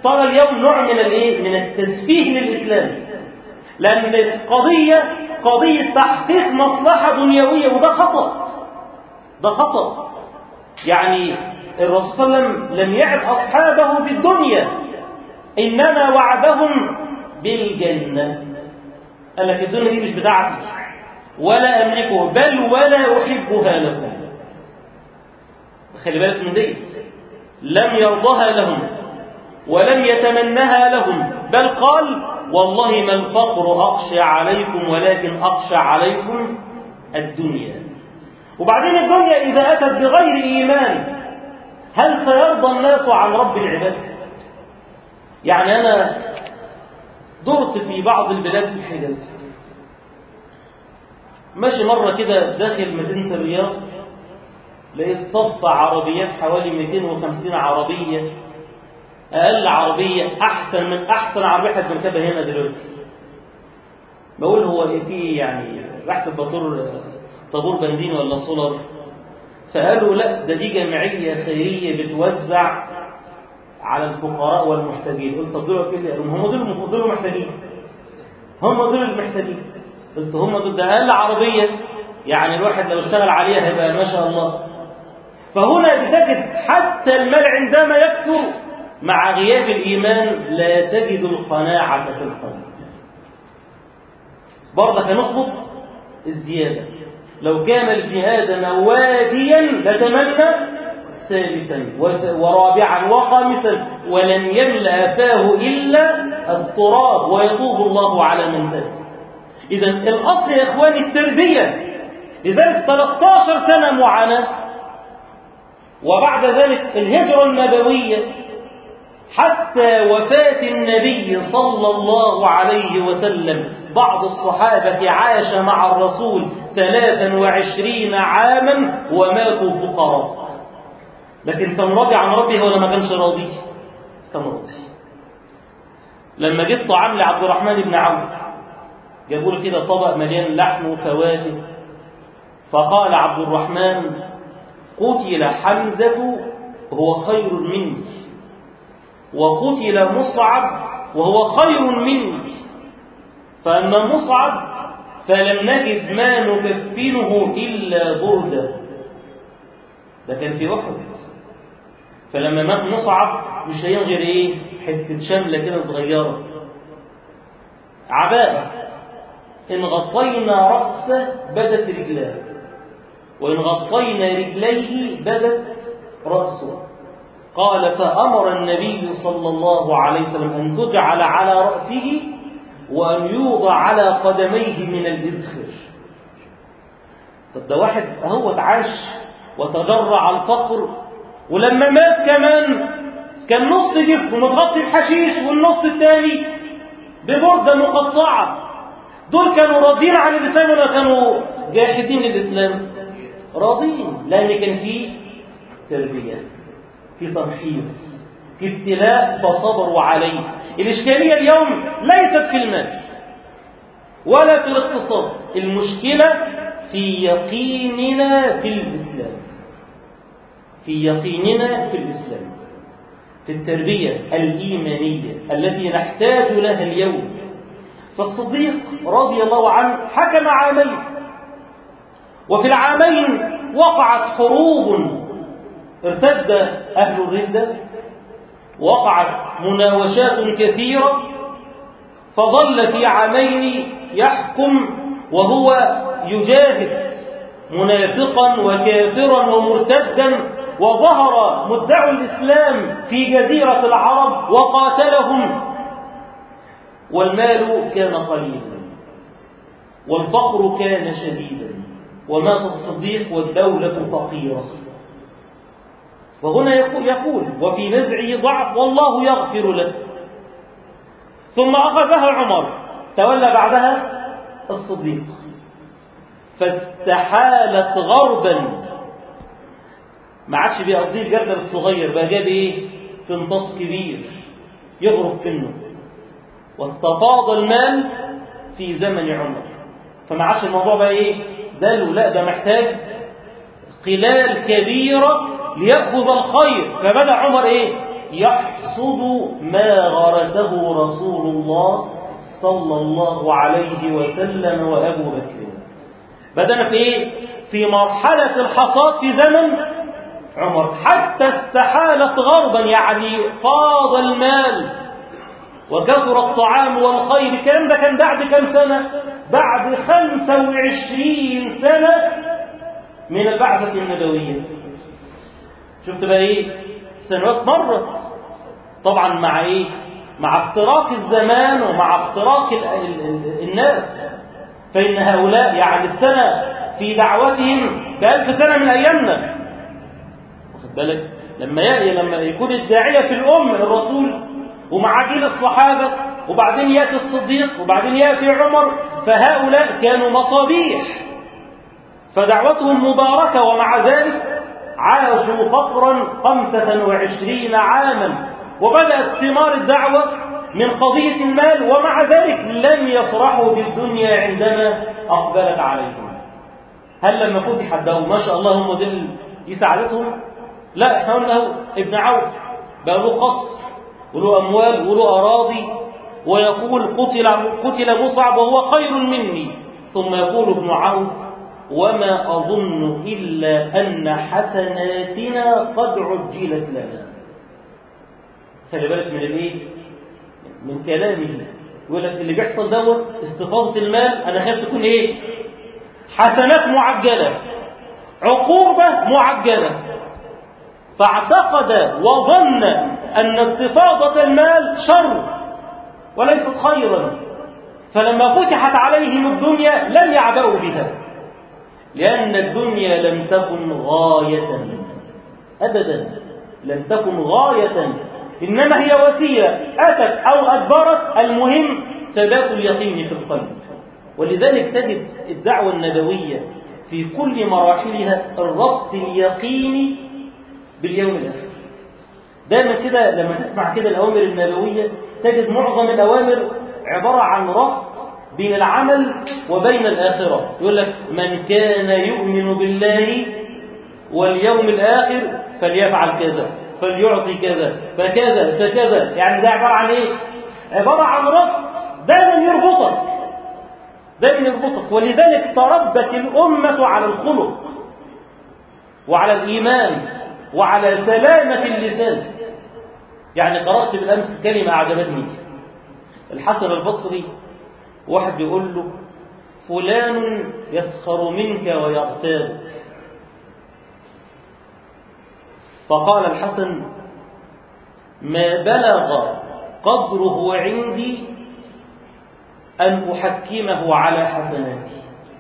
صار اليوم نوع من الايه؟ من التسفيه للإسلام، لأن القضية قضية تحقيق مصلحة دنيوية، وده خطأ، ده خطأ. يعني الرسول صلى الله عليه وسلم لم يعد أصحابه بالدنيا، إنما وعدهم بالجنة. قال لك الدنيا دي مش بتاعتي ولا أملكه، بل ولا أحبها لكم. خلي بالك من دي، لم يرضها لهم ولم يتمنها لهم، بل قال والله ما الفقر أخشى عليكم ولكن أخشى عليكم الدنيا. وبعدين الدنيا إذا أتت بغير إيمان هل سيرضى الناس عن رب العباد؟ يعني أنا درت في بعض البلاد في الحجاز، ماشي مرة كده داخل مدينة الرياض، لقيت صف عربيات حوالي مئتين وخمسين عربية، أقل عربية أحسن من أحسن عربية حد بنركبها هنا دلوقتي. بقول هو إيه في يعني بحسب بطور طابور بنزين ولا سولار؟ فقالوا لا، ده دي جمعية خيرية بتوزع على الفقراء والمحتاجين. قلت طب دول كده هم دول دول محتاجين، هم دول المحتاجين. قلت هم دول، ده أقل عربية يعني الواحد لو اشتغل عليها هيبقى ما شاء الله. فهنا بتجد حتى المال عندما يكثر مع غياب الإيمان لا تجد القناعة في القلب. برضه هنطلب الزيادة. لو كان ابن آدم واديا لتمنى ثالثا ورابعا وخامسا ولن يملأ فاه إلا التراب ويتوب الله على من تاب. إذا الأصل يا إخواني التربية. لذلك ثلاثة عشر سنة معاناة، وبعد ذلك الهجرة النبوية حتى وفاة النبي صلى الله عليه وسلم. بعض الصحابة عاش مع الرسول ثلاثا وعشرين عاما وماتوا فقراء، لكن كان راضي عن ربه ولا ما كانش راضي؟ كان راضي. لما جيت طعام لعبد الرحمن بن عوف جابوا له كده طبق مليان لحم وفواكه، فقال عبد الرحمن قتل حمزة وهو خير مني، وقتل مصعب وهو خير مني، فأما مصعب فلم نجد ما نكفنه إلا بردة. ده كان في أحد. فلما مات مصعب مش هين غير إيه؟ حتة شملة كده صغيرة، عباءة، إن غطينا رأسه بدت رجلاه، وإن غطينا رجليه بدت رأسه. قال فأمر النبي صلى الله عليه وسلم أن تجعل على رأسه وأن يوضع على قدميه من الإذخر. طب ده واحد هو تعاش وتجرع الفقر، ولما مات كمان كان نص جسمه متغطي بحشيش والنص الثاني ببردة مقطعة. دول كانوا راضين عن الإسلام ولا كانوا جاحدين للإسلام؟ راضين، لأن كان فيه تربية، في تمحيص، في ابتلاء فصبروا عليه. الإشكالية اليوم ليست في المال ولا في الاقتصاد، المشكلة في يقيننا في الإسلام، في يقيننا في الإسلام، في التربية الإيمانية التي نحتاج لها اليوم. فالصديق رضي الله عنه حكم عامين، وفي العامين وقعت حروب، ارتد أهل الردة، وقعت مناوشات كثيرة، فظل في عامين يحكم وهو يجاهد منافقا وكافرا ومرتدا، وظهر مدعو الإسلام في جزيرة العرب وقاتلهم، والمال كان قليلا والفقر كان شديدا، ومات الصديق والدولة فقيرة. وهنا يقول وفي نزعه ضعف والله يغفر له. ثم أخذها عمر، تولى بعدها الصديق، فاستحالت غربا، ما عادش بيقضيه الجردل الصغير، بقى جاب ايه؟ فنطاس كبير يغرف منه، واستفاض المال في زمن عمر. فما عادش الموضوع بقى ايه؟ دلو، لا ده محتاج قلال كبيرة ليأخذ الخير. فبدأ عمر ايه؟ يحصد ما غرسه رسول الله صلى الله عليه وسلم وأبو بكر. بدأنا في إيه؟ في مرحلة الحصاد في زمن عمر، حتى استحالت غربا، يعني فاض المال وكثر الطعام والخير. الكلام ده كان بعد كم سنة؟ بعد خمسة وعشرين سنة من البعثة النبوية. شفت بقى إيه؟ سنوات مرت طبعا مع إيه؟ مع اختراق الزمان ومع اختراق الناس. فإن هؤلاء يعني السنة في دعوتهم بألف سنة من أيامنا. واخد بالك؟ لما لما يكون الداعية في الأم الرسول ومع جيل الصحابة، وبعدين يأتي الصديق، وبعدين يأتي عمر، فهؤلاء كانوا مصابيح، فدعوتهم مباركة، ومع ذلك عاشوا فقرا خمسة وعشرين عاما، وبدأت ثمار الدعوة من قضية المال، ومع ذلك لم يفرحوا بالدنيا عندما أقبلت عليهم. هل لما فتحت بقوا ما شاء الله هم دول دي سعادتهم؟ لا، احنا قلنا ابن عوف بقى له قصر وله أموال وله أراضي، ويقول قتل قتل مصعب وهو خير مني، ثم يقول ابن عوف وما أظن إلا أن حسناتنا قد عجلت لنا. خلي بالك من الايه؟ من كلامه. يقول لك اللي بيحصل دوت استفاضة المال، أنا خايف تكون إيه؟ حسنات معجلة، عقوبة معجلة. فاعتقد وظن أن استفاضة المال شر وليست خيرا، فلما فتحت عليهم الدنيا لم يعبأوا بها، لأن الدنيا لم تكن غاية أبدا، لم تكن غاية، إنما هي وسيلة أتت أو أدبرت، المهم ثبات اليقين في القلب. ولذلك تجد الدعوة النبوية في كل مراحلها الربط اليقيني باليوم الآخر. دائما كده لما تسمع كده الأوامر النبوية تجد معظم الأوامر عبارة عن ربط بين العمل وبين الآخرة. يقول لك من كان يؤمن بالله واليوم الآخر فليفعل كذا، فليعطي كذا، فكذا فكذا. يعني ده عبارة عن إيه؟ عبارة عن ربط دائما يربطك، دائما يربطك. ولذلك تربت الأمة على الخلق وعلى الإيمان وعلى سلامة اللسان. يعني قرأت بالأمس كلمة أعجبتني، الحسن البصري واحد يقول له فلان يسخر منك ويغتابك، فقال الحسن ما بلغ قدره عندي أن أحكمه على حسناتي.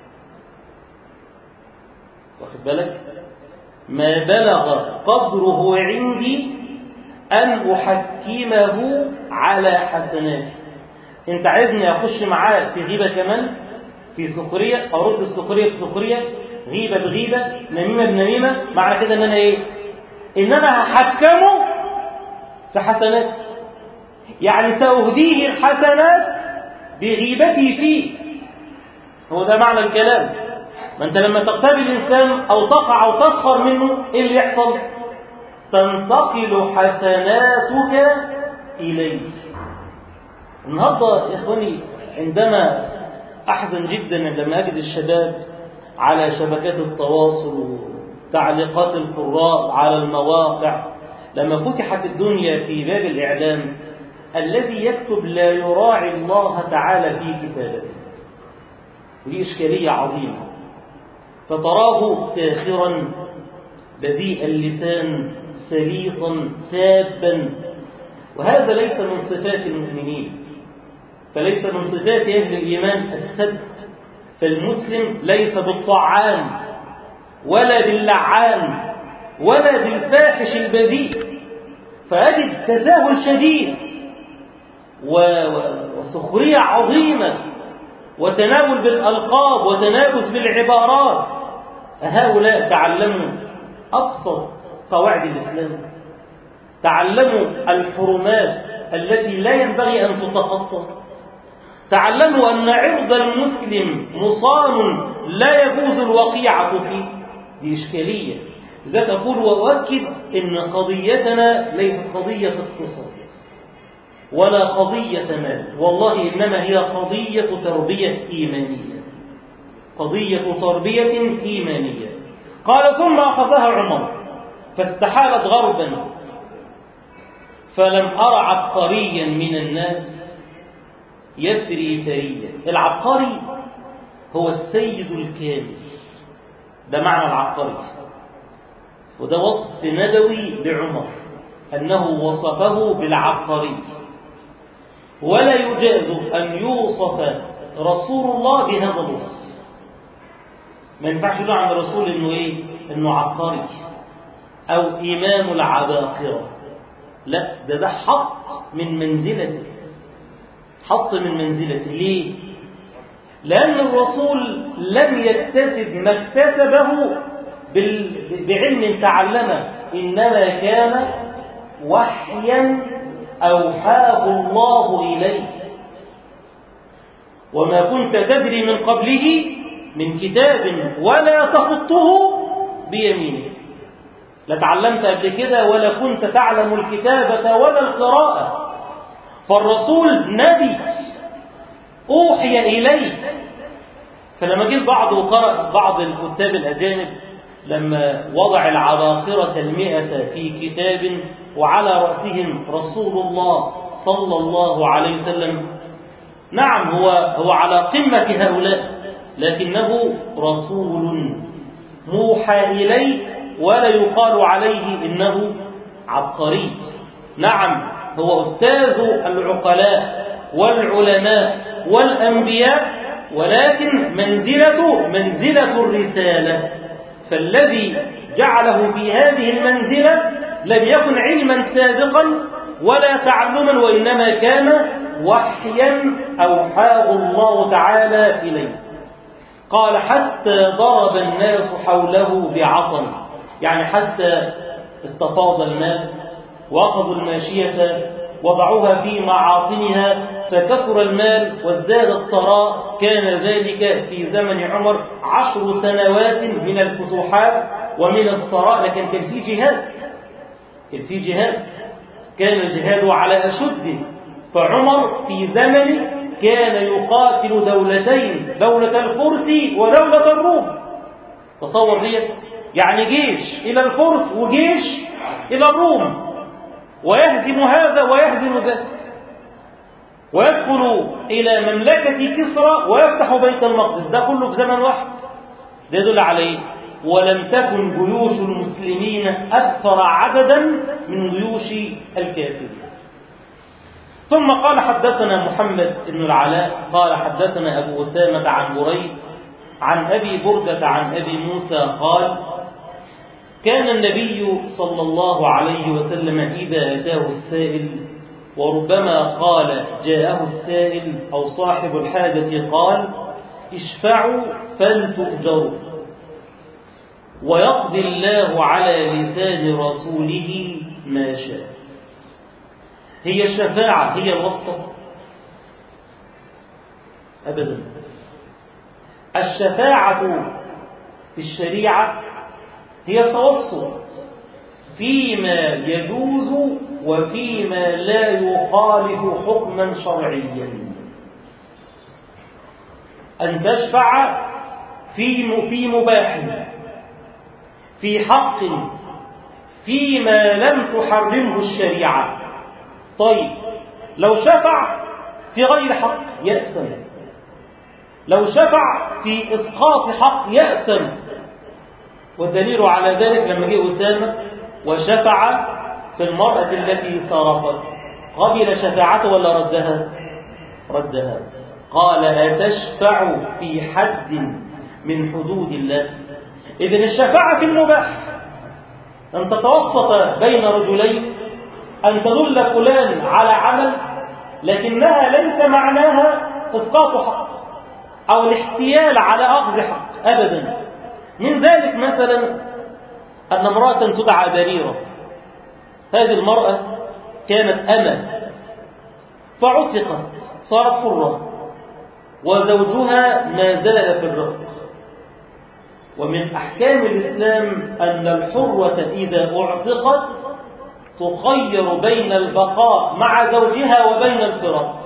واخد بالك؟ ما بلغ قدره عندي أن أحكمه على حسناتي. أنت عايزني أخش معاه في غيبة كمان، في سخرية، أرد السخرية بسخرية، غيبة بغيبة، نميمة بنميمة، معنى كده أن أنا إيه؟ إن أنا هحكمه في حسناتي، يعني سأهديه الحسنات بغيبتي فيه. هو ده معنى الكلام. ما أنت لما تقتبل الإنسان أو تقع أو تسخر منه إيه اللي يحصل؟ تنتقل حسناتك إليه. النهاردة يا إخواني عندما أحزن جدا لما أجد الشباب على شبكات التواصل وتعليقات القراء على المواقع، لما فتحت الدنيا في باب الإعلام، الذي يكتب لا يراعي الله تعالى في كتابته، ودي إشكالية عظيمة. فتراه ساخرا بذيء اللسان سليطا سابا، وهذا ليس من صفات المؤمنين، فليس من صفات أهل الإيمان السب. فالمسلم ليس بالطعان ولا باللعان ولا بالفاحش البذيء. فأجد تساهل شديد وسخرية عظيمة وتناول بالألقاب وتنافس بالعبارات. هؤلاء تعلموا أبسط قواعد الإسلام، تعلموا الحرمات التي لا ينبغي أن تتخطى، تعلموا أن عرض المسلم مصان لا يجوز الوقيعة فيه. دي إشكالية. لذلك أقول وأؤكد إن قضيتنا ليست قضية اقتصاد ولا قضية مال، والله إنما هي قضية تربية إيمانية، قضية تربية إيمانية. قال ثم أخذها عمر فاستحالت غربا، فلم أر عبقريا من الناس يثري ثريا. العبقري هو السيد الكامل، ده معنى العبقري، وده وصف نبوي لعمر أنه وصفه بالعبقري. ولا يجاز أن يوصف رسول الله بهذا الوصف. ما ينفعش يقول عن الرسول إنه إيه؟ إنه عبقري أو إمام العباقرة، لا، ده ده حط من منزلته، حط من منزلته. ليه؟ لأن الرسول لم يكتسب ما اكتسبه بعلم تعلمه، إنما كان وحيا أوحاه الله إليه. وما كنت تدري من قبله من كتاب ولا تخطه بيمينك، لا تعلمت قبل كده ولا كنت تعلم الكتابة ولا القراءة. فالرسول نبي أوحي إليه. فلما جه بعض وقرأ بعض الكتاب الأجانب لما وضع العباقرة المئة في كتاب وعلى رأسهم رسول الله صلى الله عليه وسلم، نعم هو هو على قمة هؤلاء، لكنه رسول موحى إليه، ولا يقال عليه إنه عبقري. نعم هو أستاذ العقلاء والعلماء والأنبياء، ولكن منزلته منزلة الرسالة. فالذي جعله في هذه المنزلة لم يكن علما سابقا ولا تعلما، وإنما كان وحيا أوحاه الله تعالى إليه. قال حتى ضرب الناس حوله بعصا، يعني حتى استفاض الماء وأخذوا الماشية وضعوها في معاصنها فكثر المال وازداد الثراء. كان ذلك في زمن عمر عشر سنوات من الفتوحات ومن الثراء، لكن كان في جهاد، كان في جهاد، كان الجهاد على أشد. فعمر في زمنه كان يقاتل دولتين، دولة الفرس ودولة الروم. تصور دي، يعني جيش إلى الفرس وجيش إلى الروم، ويهزم هذا ويهزم ذاك، ويدخل إلى مملكة كسرى ويفتح بيت المقدس. ده كله في زمن واحد. ده يدل عليه ولم تكن جيوش المسلمين أكثر عددا من جيوش الكافرين. ثم قال حدثنا محمد بن العلاء قال حدثنا أبو أسامة عن بريد عن أبي بردة عن أبي موسى قال كان النبي صلى الله عليه وسلم إذا أتاه السائل، وربما قال جاءه السائل أو صاحب الحاجة، قال اشفعوا فلتؤجروا، ويقضي الله على لسان رسوله ما شاء. هي الشفاعة هي الوسطى؟ أبدا. الشفاعة في الشريعة هي التوسط فيما يجوز وفيما لا يخالف حكما شرعيا. أن تشفع في في مباح، في حق، فيما لم تحرمه الشريعة. طيب لو شفع في غير حق يأثم، لو شفع في إسقاط حق يأثم. والدليل على ذلك لما جاء أسامة وشفع في المرأة التي سرقت، قبل شفاعته ولا ردها؟ ردها. قال أتشفع في حد من حدود الله؟ إذن الشفاعة في المباح، أن تتوسط بين رجلين، أن تدل فلان على عمل لكنها ليس معناها إسقاط حق أو الاحتيال على أخذ حق أبدا. من ذلك مثلا أن امرأة تدعى بريرة، هذه المرأة كانت أمة فعتقت صارت حرة، وزوجها ما زال في الرق، ومن أحكام الإسلام أن الحرة إذا اعتقت تخير بين البقاء مع زوجها وبين الفراق،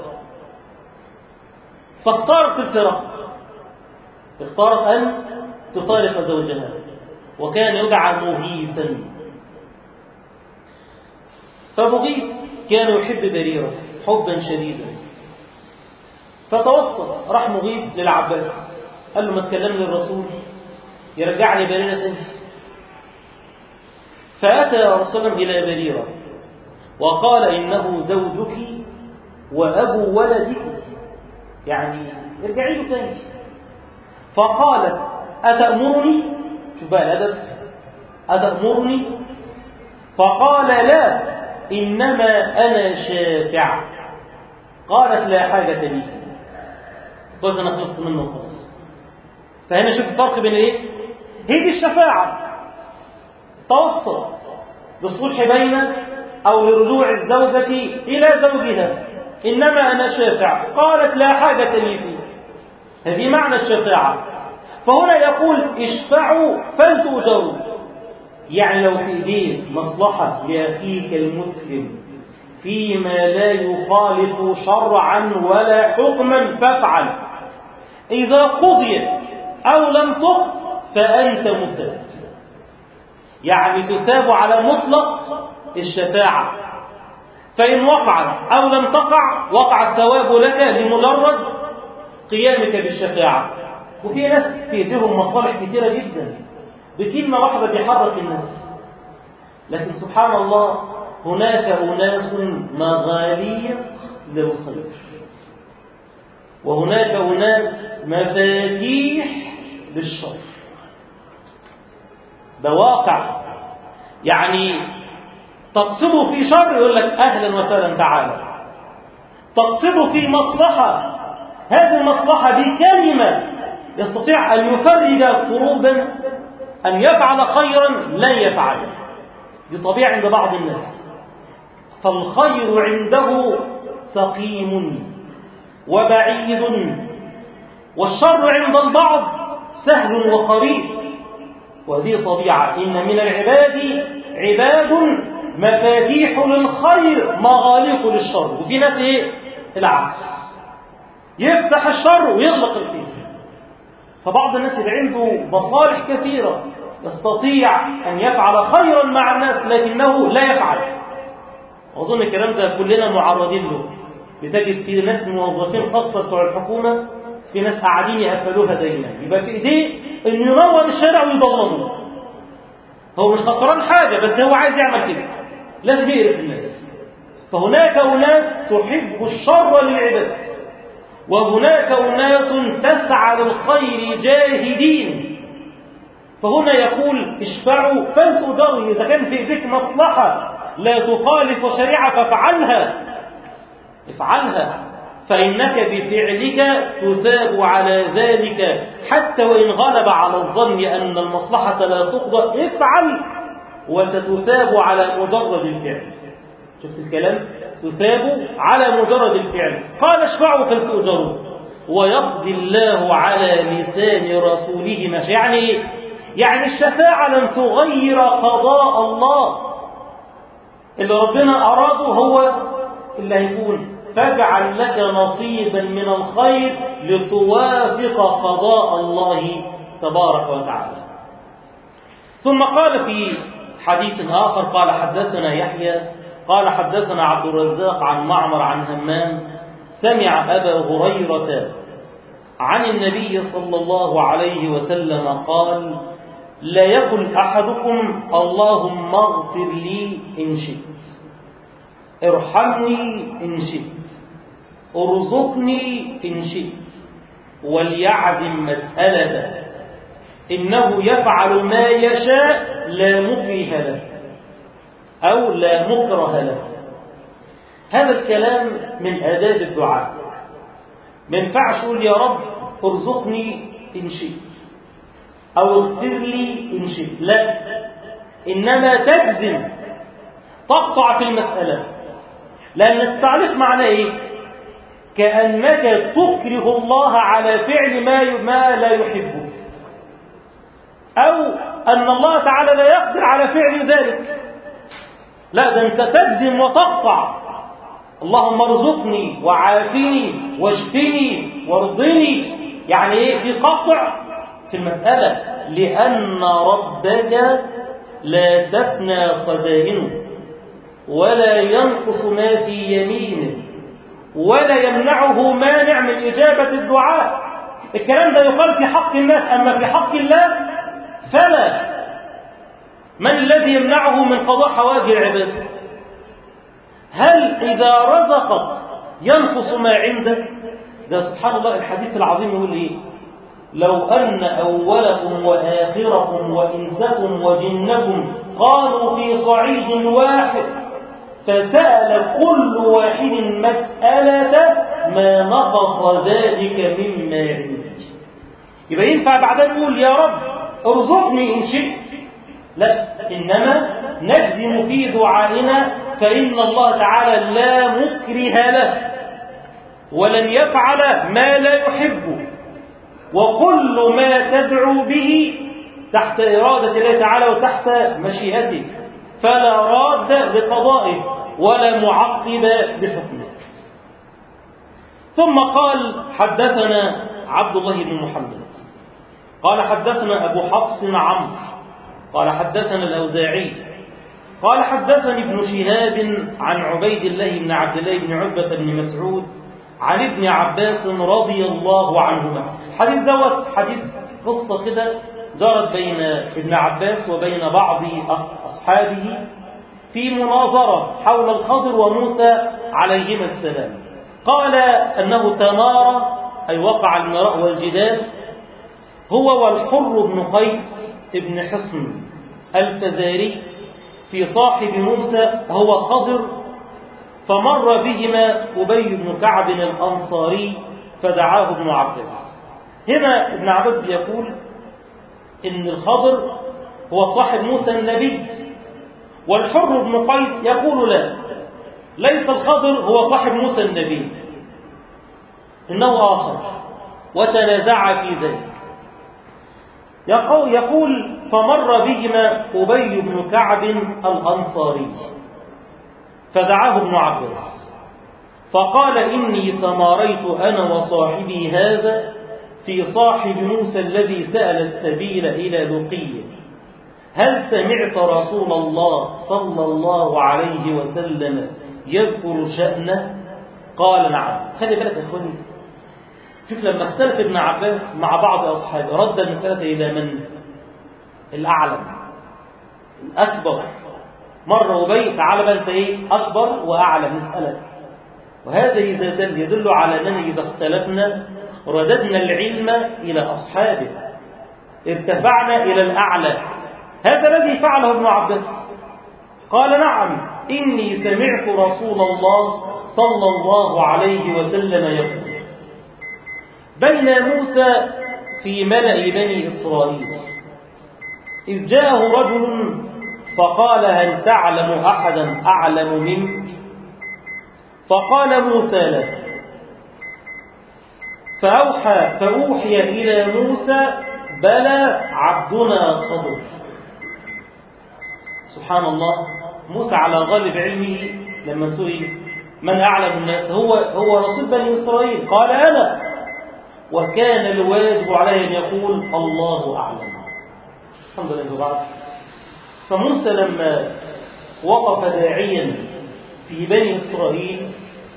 فاختارت الفراق، اختارت أن تفارق زوجها، وكان يدعى مغيثا. فمغيث كان يحب بريرة حبا شديدا، فتوسط، راح مغيث للعباس قال له ما تكلم للرسول يرجعني بريرة تاني. فأتى رسول الله إلى بريرة وقال إنه زوجك وأبو ولدك، يعني ارجعي له تاني. فقالت أتأمرني؟ شوف بقى الأدب، أتأمرني؟ فقال لا، إنما أنا شافع. قالت لا حاجة لي، بس أنا خلصت منه وخلاص. فهنا شوف الفرق بين إيه؟ هي دي الشفاعة، توسط للصلح بين أو لرجوع الزوجة إلى زوجها، إنما أنا شافع. قالت لا حاجة لي فيه، هذه معنى الشفاعة. فهنا يقول اشفعوا فلتؤجروا، يعني لو في إيديك مصلحة لأخيك المسلم فيما لا يخالف شرعا ولا حكما فافعل، إذا قضيت أو لم تقض فأنت مثاب، يعني تثاب على مطلق الشفاعة. فإن وقعت أو لم تقع وقع الثواب لك لمجرد قيامك بالشفاعة. وفي ناس في ايديهم مصالح كثيرة جدا، بكلمة واحدة بيحرك الناس، لكن سبحان الله هناك أناس مغاليق للخير، وهناك أناس مفاتيح للشر. ده واقع، يعني تقصده في شر يقول لك أهلا وسهلا تعالى، تقصده في مصلحة، هذه المصلحة بكلمة يستطيع أن يفرج كروبا، أن يفعل خيرا لن يفعل. دي طبيعة عند بعض الناس، فالخير عنده سقيم وبعيد، والشر عند البعض سهل وقريب، وهذه طبيعة. إن من العباد عباد مفاتيح للخير مغاليق للشر. وفي ناس إيه؟ العكس، يفتح الشر ويغلق الخير. فبعض الناس اللي عنده مصالح كثيرة يستطيع أن يفعل خيرا مع الناس لكنه لا يفعل. أظن الكلام ده كلنا معرضين له. بتجد في ناس موظفين خاصة بتوع الحكومة، في ناس قاعدين يقفلوها دايما، يبقى في ايديه انه ينور الشارع ويضلمه. هو مش خسران حاجة، بس هو عايز يعمل كده، لازم يقرف الناس. فهناك أناس تحب الشر للعباد، وهناك أناس تسعى للخير جاهدين. فهنا يقول اشفعوا فلتؤجروا، إذا كان في ذلك مصلحة لا تخالف شريعة فافعلها، افعلها، فإنك بفعلك تثاب على ذلك، حتى وإن غلب على الظن أن المصلحة لا تقضى افعل وستثاب على مجرد الفعل. شفت الكلام؟ تثاب على مجرد الفعل. قال اشفعوا فلتؤجروا ويقضي الله على لسان رسوله ما شاء. يعني يعني الشفاعة لن تغير قضاء الله، اللي ربنا أراده هو اللي هيكون. فاجعل لك نصيبا من الخير لتوافق قضاء الله تبارك وتعالى. ثم قال في حديث آخر، قال حدثنا يحيى قال حدثنا عبد الرزاق عن معمر عن همام سمع أبا هريرة عن النبي صلى الله عليه وسلم قال: لا يقل أحدكم اللهم اغفر لي إن شئت، ارحمني إن شئت، ارزقني إن شئت، وليعزم مسألته، إنه يفعل ما يشاء لا مكره له أو لا مكره له. هذا الكلام من آداب الدعاء. ما ينفعش تقول يا رب ارزقني إن شئت أو اغفر لي إن شئت، لا، إنما تجزم، تقطع في المسألة. لأن التعليق معناه إيه؟ كأنك تكره الله على فعل ما ما لا يحبه. أو أن الله تعالى لا يقدر على فعل ذلك. لا، ده أنت تجزم وتقطع: اللهم ارزقني وعافني واشفني وارضني. يعني ايه في قطع في المسألة؟ لأن ربك لا تفنى خزائنه ولا ينقص ما في يمينه ولا يمنعه مانع من إجابة الدعاء. الكلام ده يقال في حق الناس، أما في حق الله فلا. من الذي يمنعه من قضاء حوائج العباد؟ هل إذا رزقك ينقص ما عندك؟ ده سبحان الله الحديث العظيم يقول إيه؟ لو أن أولكم وآخركم وإنسكم وجنكم قالوا في صعيد واحد فسأل كل واحد مسألة ما نقص ذلك مما عندي. يبقى ينفع بعدها نقول يا رب ارزقني إن شئت؟ لا، إنما نجزم في دعائنا، فإن الله تعالى لا مكره له ولن يفعل ما لا يحب، وكل ما تدعو به تحت إرادة الله تعالى وتحت مشيئته، فلا راد لقضائه ولا معقب بحكمه. ثم قال: حدثنا عبد الله بن محمد قال حدثنا أبو حفص عمرو قال حدثنا الأوزاعي قال حدثني ابن شهاب عن عبيد الله بن عبد الله بن عتبة بن مسعود عن ابن عباس رضي الله عنهما. حديث دوت حديث قصة كده جرت بين ابن عباس وبين بعض أصحابه في مناظرة حول الخضر وموسى عليهما السلام. قال أنه تمارى، أي وقع المراء والجدال، هو والحر بن قيس ابن حصن الفزاري في صاحب موسى هو خضر، فمر بهما أبي بن كعب الأنصاري فدعاه ابن عباس. هنا ابن عباس بيقول إن الخضر هو صاحب موسى النبي، والحر بن قيس يقول لا، ليس الخضر هو صاحب موسى النبي، إنه آخر، وتنازع في ذلك. يقول فمر بهما أبي بن كعب الأنصاري فدعاه ابن عباس فقال: إني تماريت أنا وصاحبي هذا في صاحب موسى الذي سأل السبيل إلى لقيه، هل سمعت رسول الله صلى الله عليه وسلم يذكر شأنه؟ قال: نعم. خلي بالك يا أخواني، شوف لما اختلف ابن عباس مع بعض أصحابه رد المسألة إلى من؟ الأعلم الأكبر. مرة أبي تعالى بقى أنت إيه أكبر وأعلم نسألك. وهذا إذا دل يدل على أننا إذا اختلفنا رددنا العلم إلى أصحابه، ارتفعنا إلى الأعلى. هذا الذي فعله ابن عباس. قال: نعم، إني سمعت رسول الله صلى الله عليه وسلم يقول: بين موسى في ملأ بني إسرائيل إذ جاءه رجل فقال: هل تعلم أحدا أعلم منك؟ فقال موسى: لا. فأوحى فأوحي إلى موسى: بلى عبدنا خضر. سبحان الله، موسى على غالب علمه لما سئل من أعلم الناس هو هو رسول بني إسرائيل قال: أنا. وكان الواجب عليه أن يقول: الله أعلم. الحمد لله. بعد فموسى لما وقف داعيا في بني إسرائيل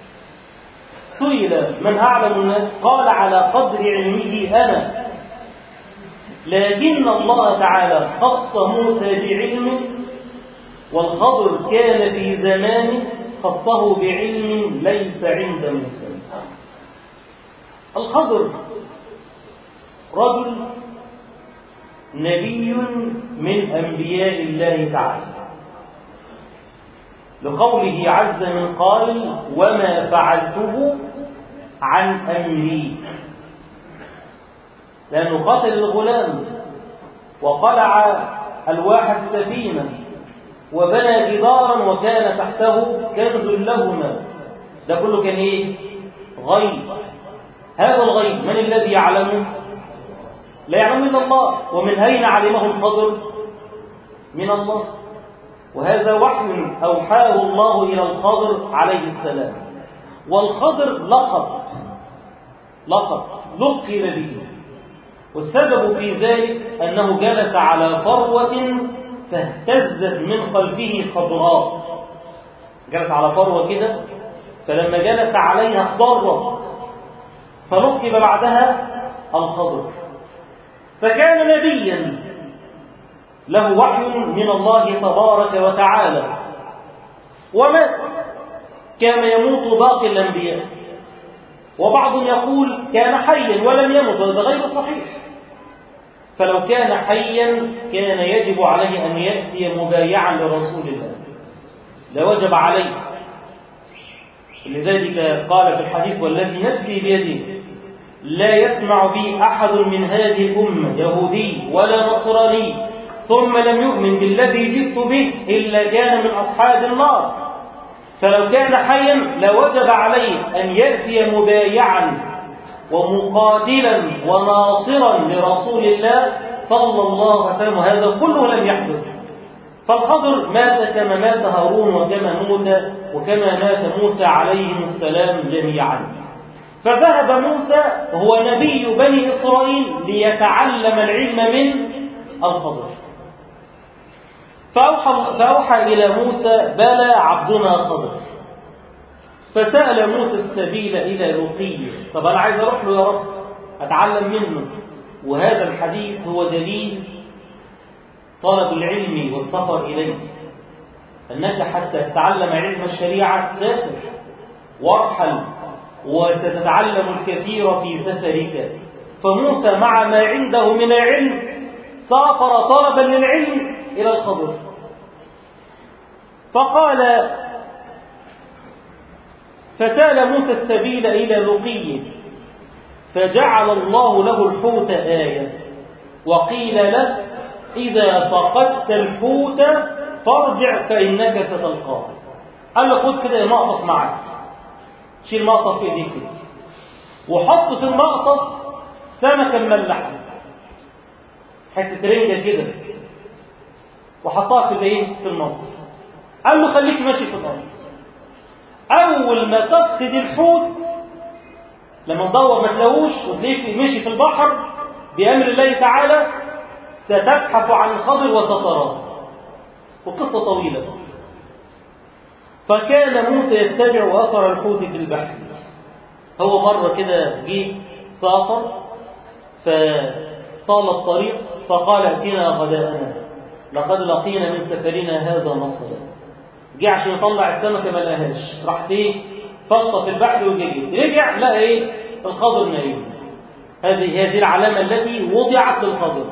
سئل من أعلم الناس قال: على قدر علمه أنا. لكن الله تعالى خص موسى بعلم، والخضر كان في زمانه خصه بعلم ليس عند موسى. الخضر رجل نبي من أنبياء الله تعالى، لقوله عز من قال: وما فعلته عن أمري، لأنه قتل الغلام وقلع ألواح السفينة وبنى جدارا وكان تحته كنز لهما. ده كله كان إيه؟ غيب. هذا الغيب من الذي يعلمه؟ لا يعلم إلا الله. ومن أين علمه الخضر؟ من الله. وهذا وحي أوحاه الله إلى الخضر عليه السلام. والخضر لقب لقب لقب به، والسبب في ذلك أنه جلس على فروة فاهتزت من قلبه خضراء. جلس على فروة كده، فلما جلس عليها اخضرت، فلقب بعدها الخضر. فكان نبيا له وحي من الله تبارك وتعالى، ومات كما يموت باقي الأنبياء. وبعض يقول كان حيا ولم يمت، وهذا غير صحيح. فلو كان حيا كان يجب عليه أن يأتي مبايعا لرسول الله، لوجب عليه. لذلك قال في الحديث والذي نفسي بيده لا يسمع بي أحد من هذه الأمة يهودي ولا نصراني ثم لم يؤمن بالذي جئت به إلا كان من أصحاب النار. فلو كان حيا لوجب عليه أن يأتي مبايعا ومقاتلا وناصرا لرسول الله صلى الله عليه وسلم، وهذا كله لم يحدث. فالخضر مات كما مات هارون وكما موت وكما مات موسى عليهم السلام جميعا. فذهب موسى وهو نبي بني إسرائيل ليتعلم العلم من الخضر. فأوحى, فأوحى إلى موسى بلى عبدنا خضر. فسأل موسى السبيل إلى لقي. طب أنا عايز أروح له يا رب أتعلم منه. وهذا الحديث هو دليل طلب العلم والسفر إليه، أنك حتى تتعلم علم الشريعة سافر وارحل وستتعلم الكثير في سفرك. فموسى مع ما عنده من العلم سافر طلبا للعلم إلى الخضر. فقال فسأل موسى السبيل إلى لقي، فجعل الله له الحوت آية، وقيل له إذا فقدت الحوت فارجع فإنك ستلقاه. قال له خد كده مقطف معك، شيل مقطف في ايديك كده، وحط في المقطف سمكة مملحة، حتة رنجة كده، وحطها في الايه في المقطف. قال له خليك ماشي في الأرض، أول ما تفقد الحوت لما تدور ما تلاقوش وتلاقيه مشي في البحر بأمر الله تعالى ستبحث عن الخضر وستراه. وقصة طويلة. فكان موسى يتبع أثر الحوت في البحر. هو مرة كده جه سافر فطال الطريق فقال ائتنا غداءنا لقد لقينا من سفرنا هذا نصبا. جه عشان يطلع السمكة ما لقاهاش، راح ايه فلط في البحر وجري، رجع لقى ايه الخضر نايم. هذه هذه العلامة التي وضعت للخضر.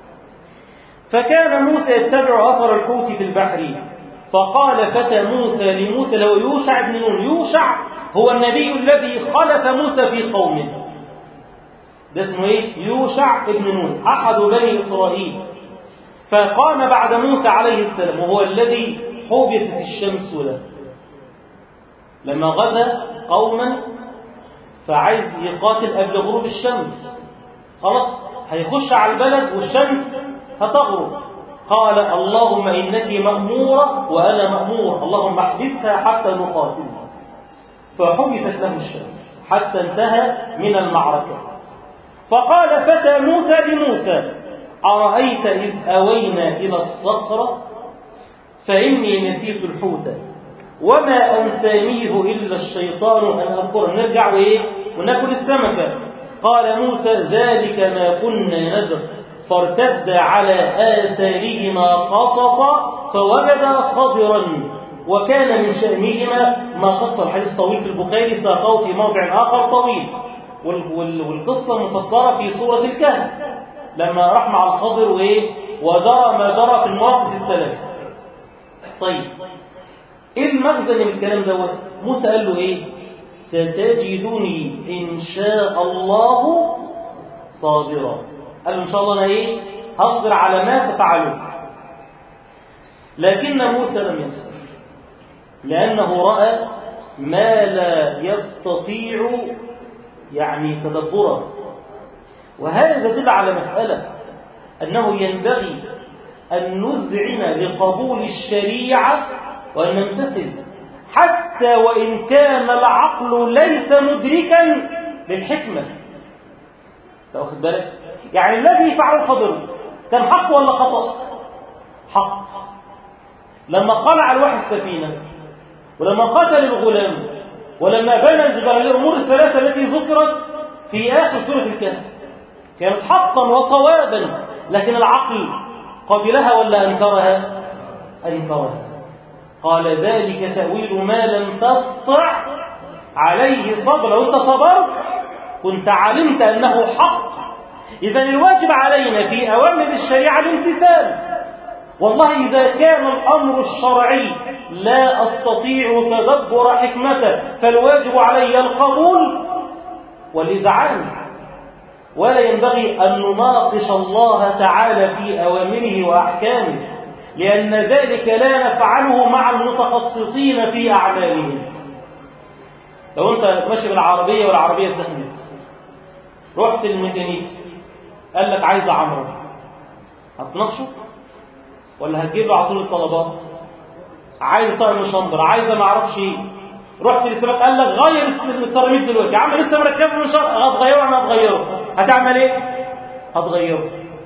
فكان موسى يتبع أثر الحوت في البحر. فقال فتى موسى لموسى لو يوشع بن نون. يوشع هو النبي الذي خلف موسى في قومه، ده اسمه ايه يوشع بن نون أحد بني إسرائيل. فقام بعد موسى عليه السلام وهو الذي حبست الشمس له لما غزا قوما فعايز يقاتل قبل غروب الشمس. خلاص هيخش على البلد والشمس هتغرب. قال اللهم إنك مأمورة وأنا مأمور، اللهم احبسها حتى نقاتلها. فحبست له الشمس حتى انتهى من المعركة. فقال فتى موسى لموسى أرأيت إذ أوينا إلى الصخرة فإني نسيت الحوت وما أنسانيه إلا الشيطان أن أذكره. نرجع وإيه ونأكل السمكة. قال موسى ذلك ما كنا نذر فارتد على آثارهما قصصا فوجد خضرا وكان من شأنهما ما قص. الحديث طويل في البخاري ساقه في موضع آخر طويل، والقصة مفسرة في سورة الكهف لما راح مع الخضر وإيه وجرى ما جرى في المواقف الثلاث. طيب إيه المغزى من الكلام دوت؟ موسى قال له إيه ستجدني إن شاء الله صابرا. قال له إن شاء الله أنا إيه هصبر على ما تفعله. لكن موسى لم يصبر لأنه رأى ما لا يستطيع يعني تدبره، وهذا يدل على مسألة أنه ينبغي أن نذعن لقبول الشريعة وأن نمتثل حتى وإن كان العقل ليس مدركا للحكمة. تأخذ بالك؟ يعني الذي فعله الخضر كان حق ولا خطأ؟ حق. لما قلع الواحد السفينة ولما قتل الغلام ولما بنى الجبال، الأمور الثلاثة التي ذكرت في آخر سورة الكهف كانت حقا وصوابا، لكن العقل قبلها ولا أنكرها؟ أنكرها. قال ذلك تأويل ما لم تستطع عليه صبر. لو أنت صبرت كنت علمت أنه حق. إذن الواجب علينا في أوامر الشريعة الامتثال. والله إذا كان الأمر الشرعي لا أستطيع تدبر حكمته فالواجب علي القبول والإذعان، ولا ينبغي أن نناقش الله تعالى في أوامره وأحكامه، لأن ذلك لا نفعله مع المتخصصين في أعمالهم. لو أنت ماشي بالعربية والعربية سخنت، رحت للميكانيك قال لك عايز عمرو، هتناقشه ولا هتجيب له عصير الطلبات؟ عايز طقم شمبر، عايز ما اعرفش ايه. رحت للسباك قال لك غير السيراميك دلوقتي، يا عم لسه مركبه من شهر، هتغيره انا هتغيره. هتعمل ايه؟ هتغيره.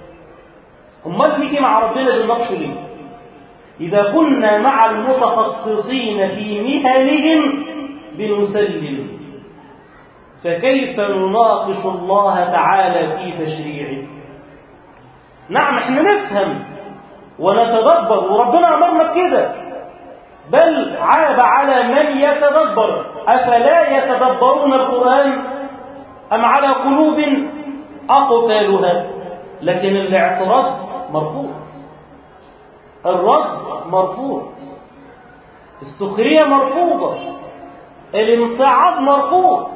امال نيجي مع ربنا بنناقشه ليه؟ اذا كنا مع المتخصصين في مهنهم بنسلم، فكيف نناقش الله تعالى في تشريعه؟ نعم احنا نفهم ونتدبر، وربنا أمرنا بكده، بل عاب على من يتدبر. أفلا يتدبرون القرآن أم على قلوب أقفالها؟ لكن الاعتراض مرفوض، الرد مرفوض، السخرية مرفوضة، الامتعاض مرفوض،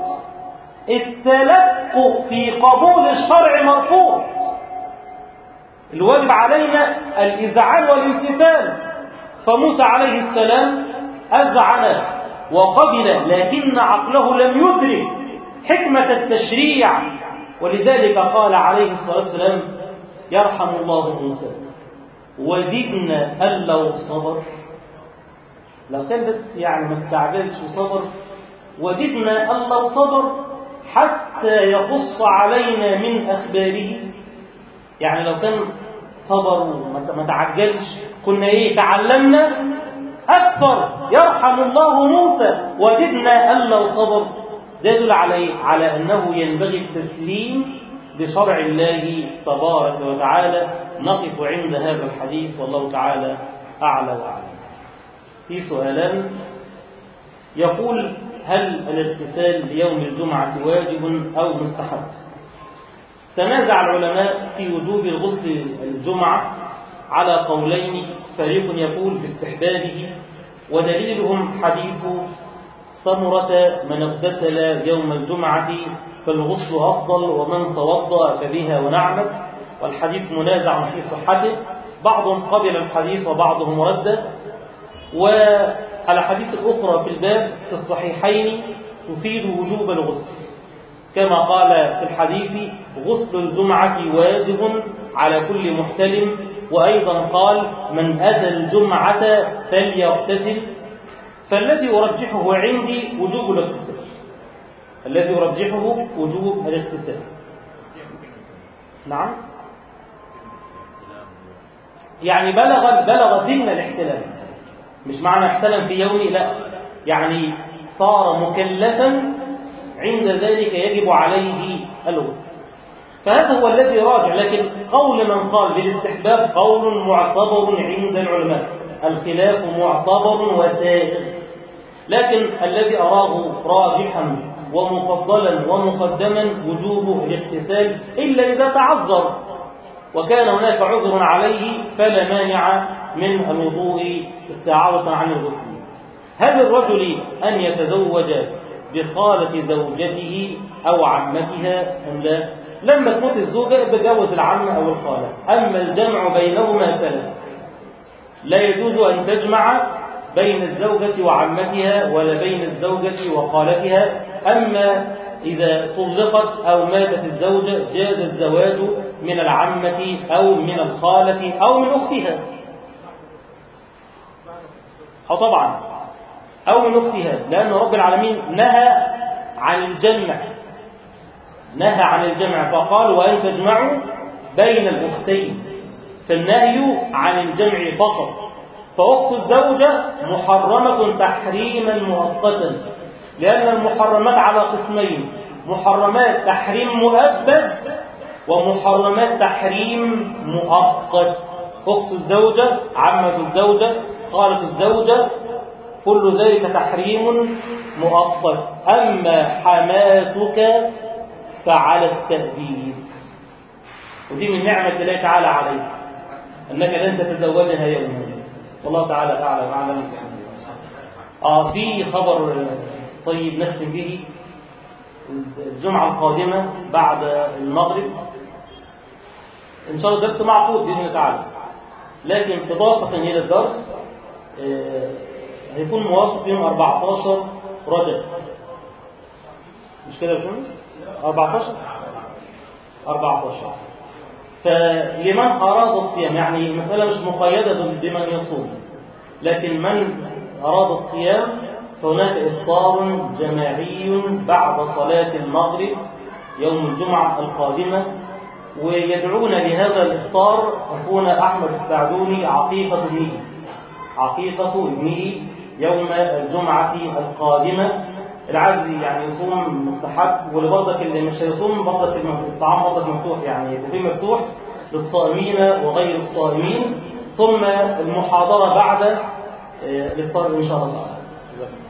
التلكؤ في قبول الشرع مرفوض. الواجب علينا الإذعان والامتثال. فموسى عليه السلام أذعن وقبل، لكن عقله لم يدرك حكمة التشريع، ولذلك قال عليه الصلاة والسلام يرحم الله موسى وزدنا أن لو صبر. لو كان بس يعني ما استعجلش وصبر، وزدنا أن لو صبر حتى يقص علينا من أخباره. يعني لو كان صبر وما تعجلش كنا ايه؟ تعلمنا اكثر. يرحم الله موسى وزدنا ان لو صبر. ده يدل على على انه ينبغي التسليم بشرع الله تبارك وتعالى. نقف عند هذا الحديث والله تعالى اعلى واعلم. في سؤالان. يقول: هل الاغتسال ليوم الجمعة واجب او مستحب؟ تنازع العلماء في وجوب الغسل الجمعة على قولين. فريق يقول باستحبابه، ودليلهم حديث سمرة: من اغتسل يوم الجمعة فالغسل أفضل، ومن توضأ فبها ونعمت. والحديث منازع في صحته، بعضهم قبل الحديث وبعضهم رده. والحديث الأخرى في الباب في الصحيحين تفيد وجوب الغسل، كما قال في الحديث: غسل الجمعة واجب على كل محتلم. وأيضا قال: من أتى الجمعة فليغتسل. فالذي أرجحه عندي وجوب الاغتسال، الذي أرجحه وجوب الاغتسال. نعم، يعني بلغ بلغ سن الاحتلام، مش معنى احتلم في يومه، لا، يعني صار مكلفا، عند ذلك يجب عليه الغسل. فهذا هو الذي راجع. لكن قول من قال بالاستحباب قول معتبر عند العلماء، الخلاف معتبر وسائغ، لكن الذي أراه راجحا ومفضلا ومقدما وجوب الاغتسال، إلا إذا تعذر وكان هناك عذر عليه فلا مانع من الوضوء استعاضة عن الغسل. هل الرجل أن يتزوج بخالة زوجته أو عمتها أم لا؟ لما تموت الزوجة بجوز العمة أو الخالة. أما الجمع بينهما فلا، لا يجوز أن تجمع بين الزوجة وعمتها ولا بين الزوجة وخالتها، أما إذا طلقت أو ماتت الزوجة جاز الزواج من العمة أو من الخالة أو من أختها، أو طبعا أو من أختها، لأن رب العالمين نهى عن الجمع، نهى عن الجمع فقال وأن تجمعوا بين الأختين، فالنهي عن الجمع فقط. فأخت الزوجة محرمة تحريما مؤقتا، لأن المحرمات على قسمين: محرمات تحريم مؤبد ومحرمات تحريم مؤقت. أخت الزوجة، عمة الزوجة، خالة الزوجة، كل ذلك تحريم مؤقت. أما حماتك فعلى التأبيد، ودي من نعمة الله تعالى عليك أنك لن تتزوجها يوما، والله تعالى أعلم أعلم. آه في خبر طيب نختم به: الجمعة القادمة بعد المغرب إن شاء الله درس معقود بإذن الله تعالى، لكن إضافة إلى الدرس آه هيكون موافق يوم أربعة عشر رجب، مش كده يا باشمهندس؟ أربعة عشر أربعة عشر. فلمن أراد الصيام، يعني المسألة مش مقيدة بمن يصوم، لكن من أراد الصيام فهناك إفطار جماعي بعد صلاة المغرب يوم الجمعة القادمة، ويدعون لهذا الإفطار أخونا أحمد السعدوني عقيقة ابنه عقيقة ابنه يوم الجمعة القادمة. العزي يعني يصوم مستحب، ولبرضك اللي مش هيصوم برضك الطعام برضك مفتوح، يعني البوفيه مفتوح للصائمين وغير الصائمين، ثم المحاضرة بعد الإفطار إن شاء الله.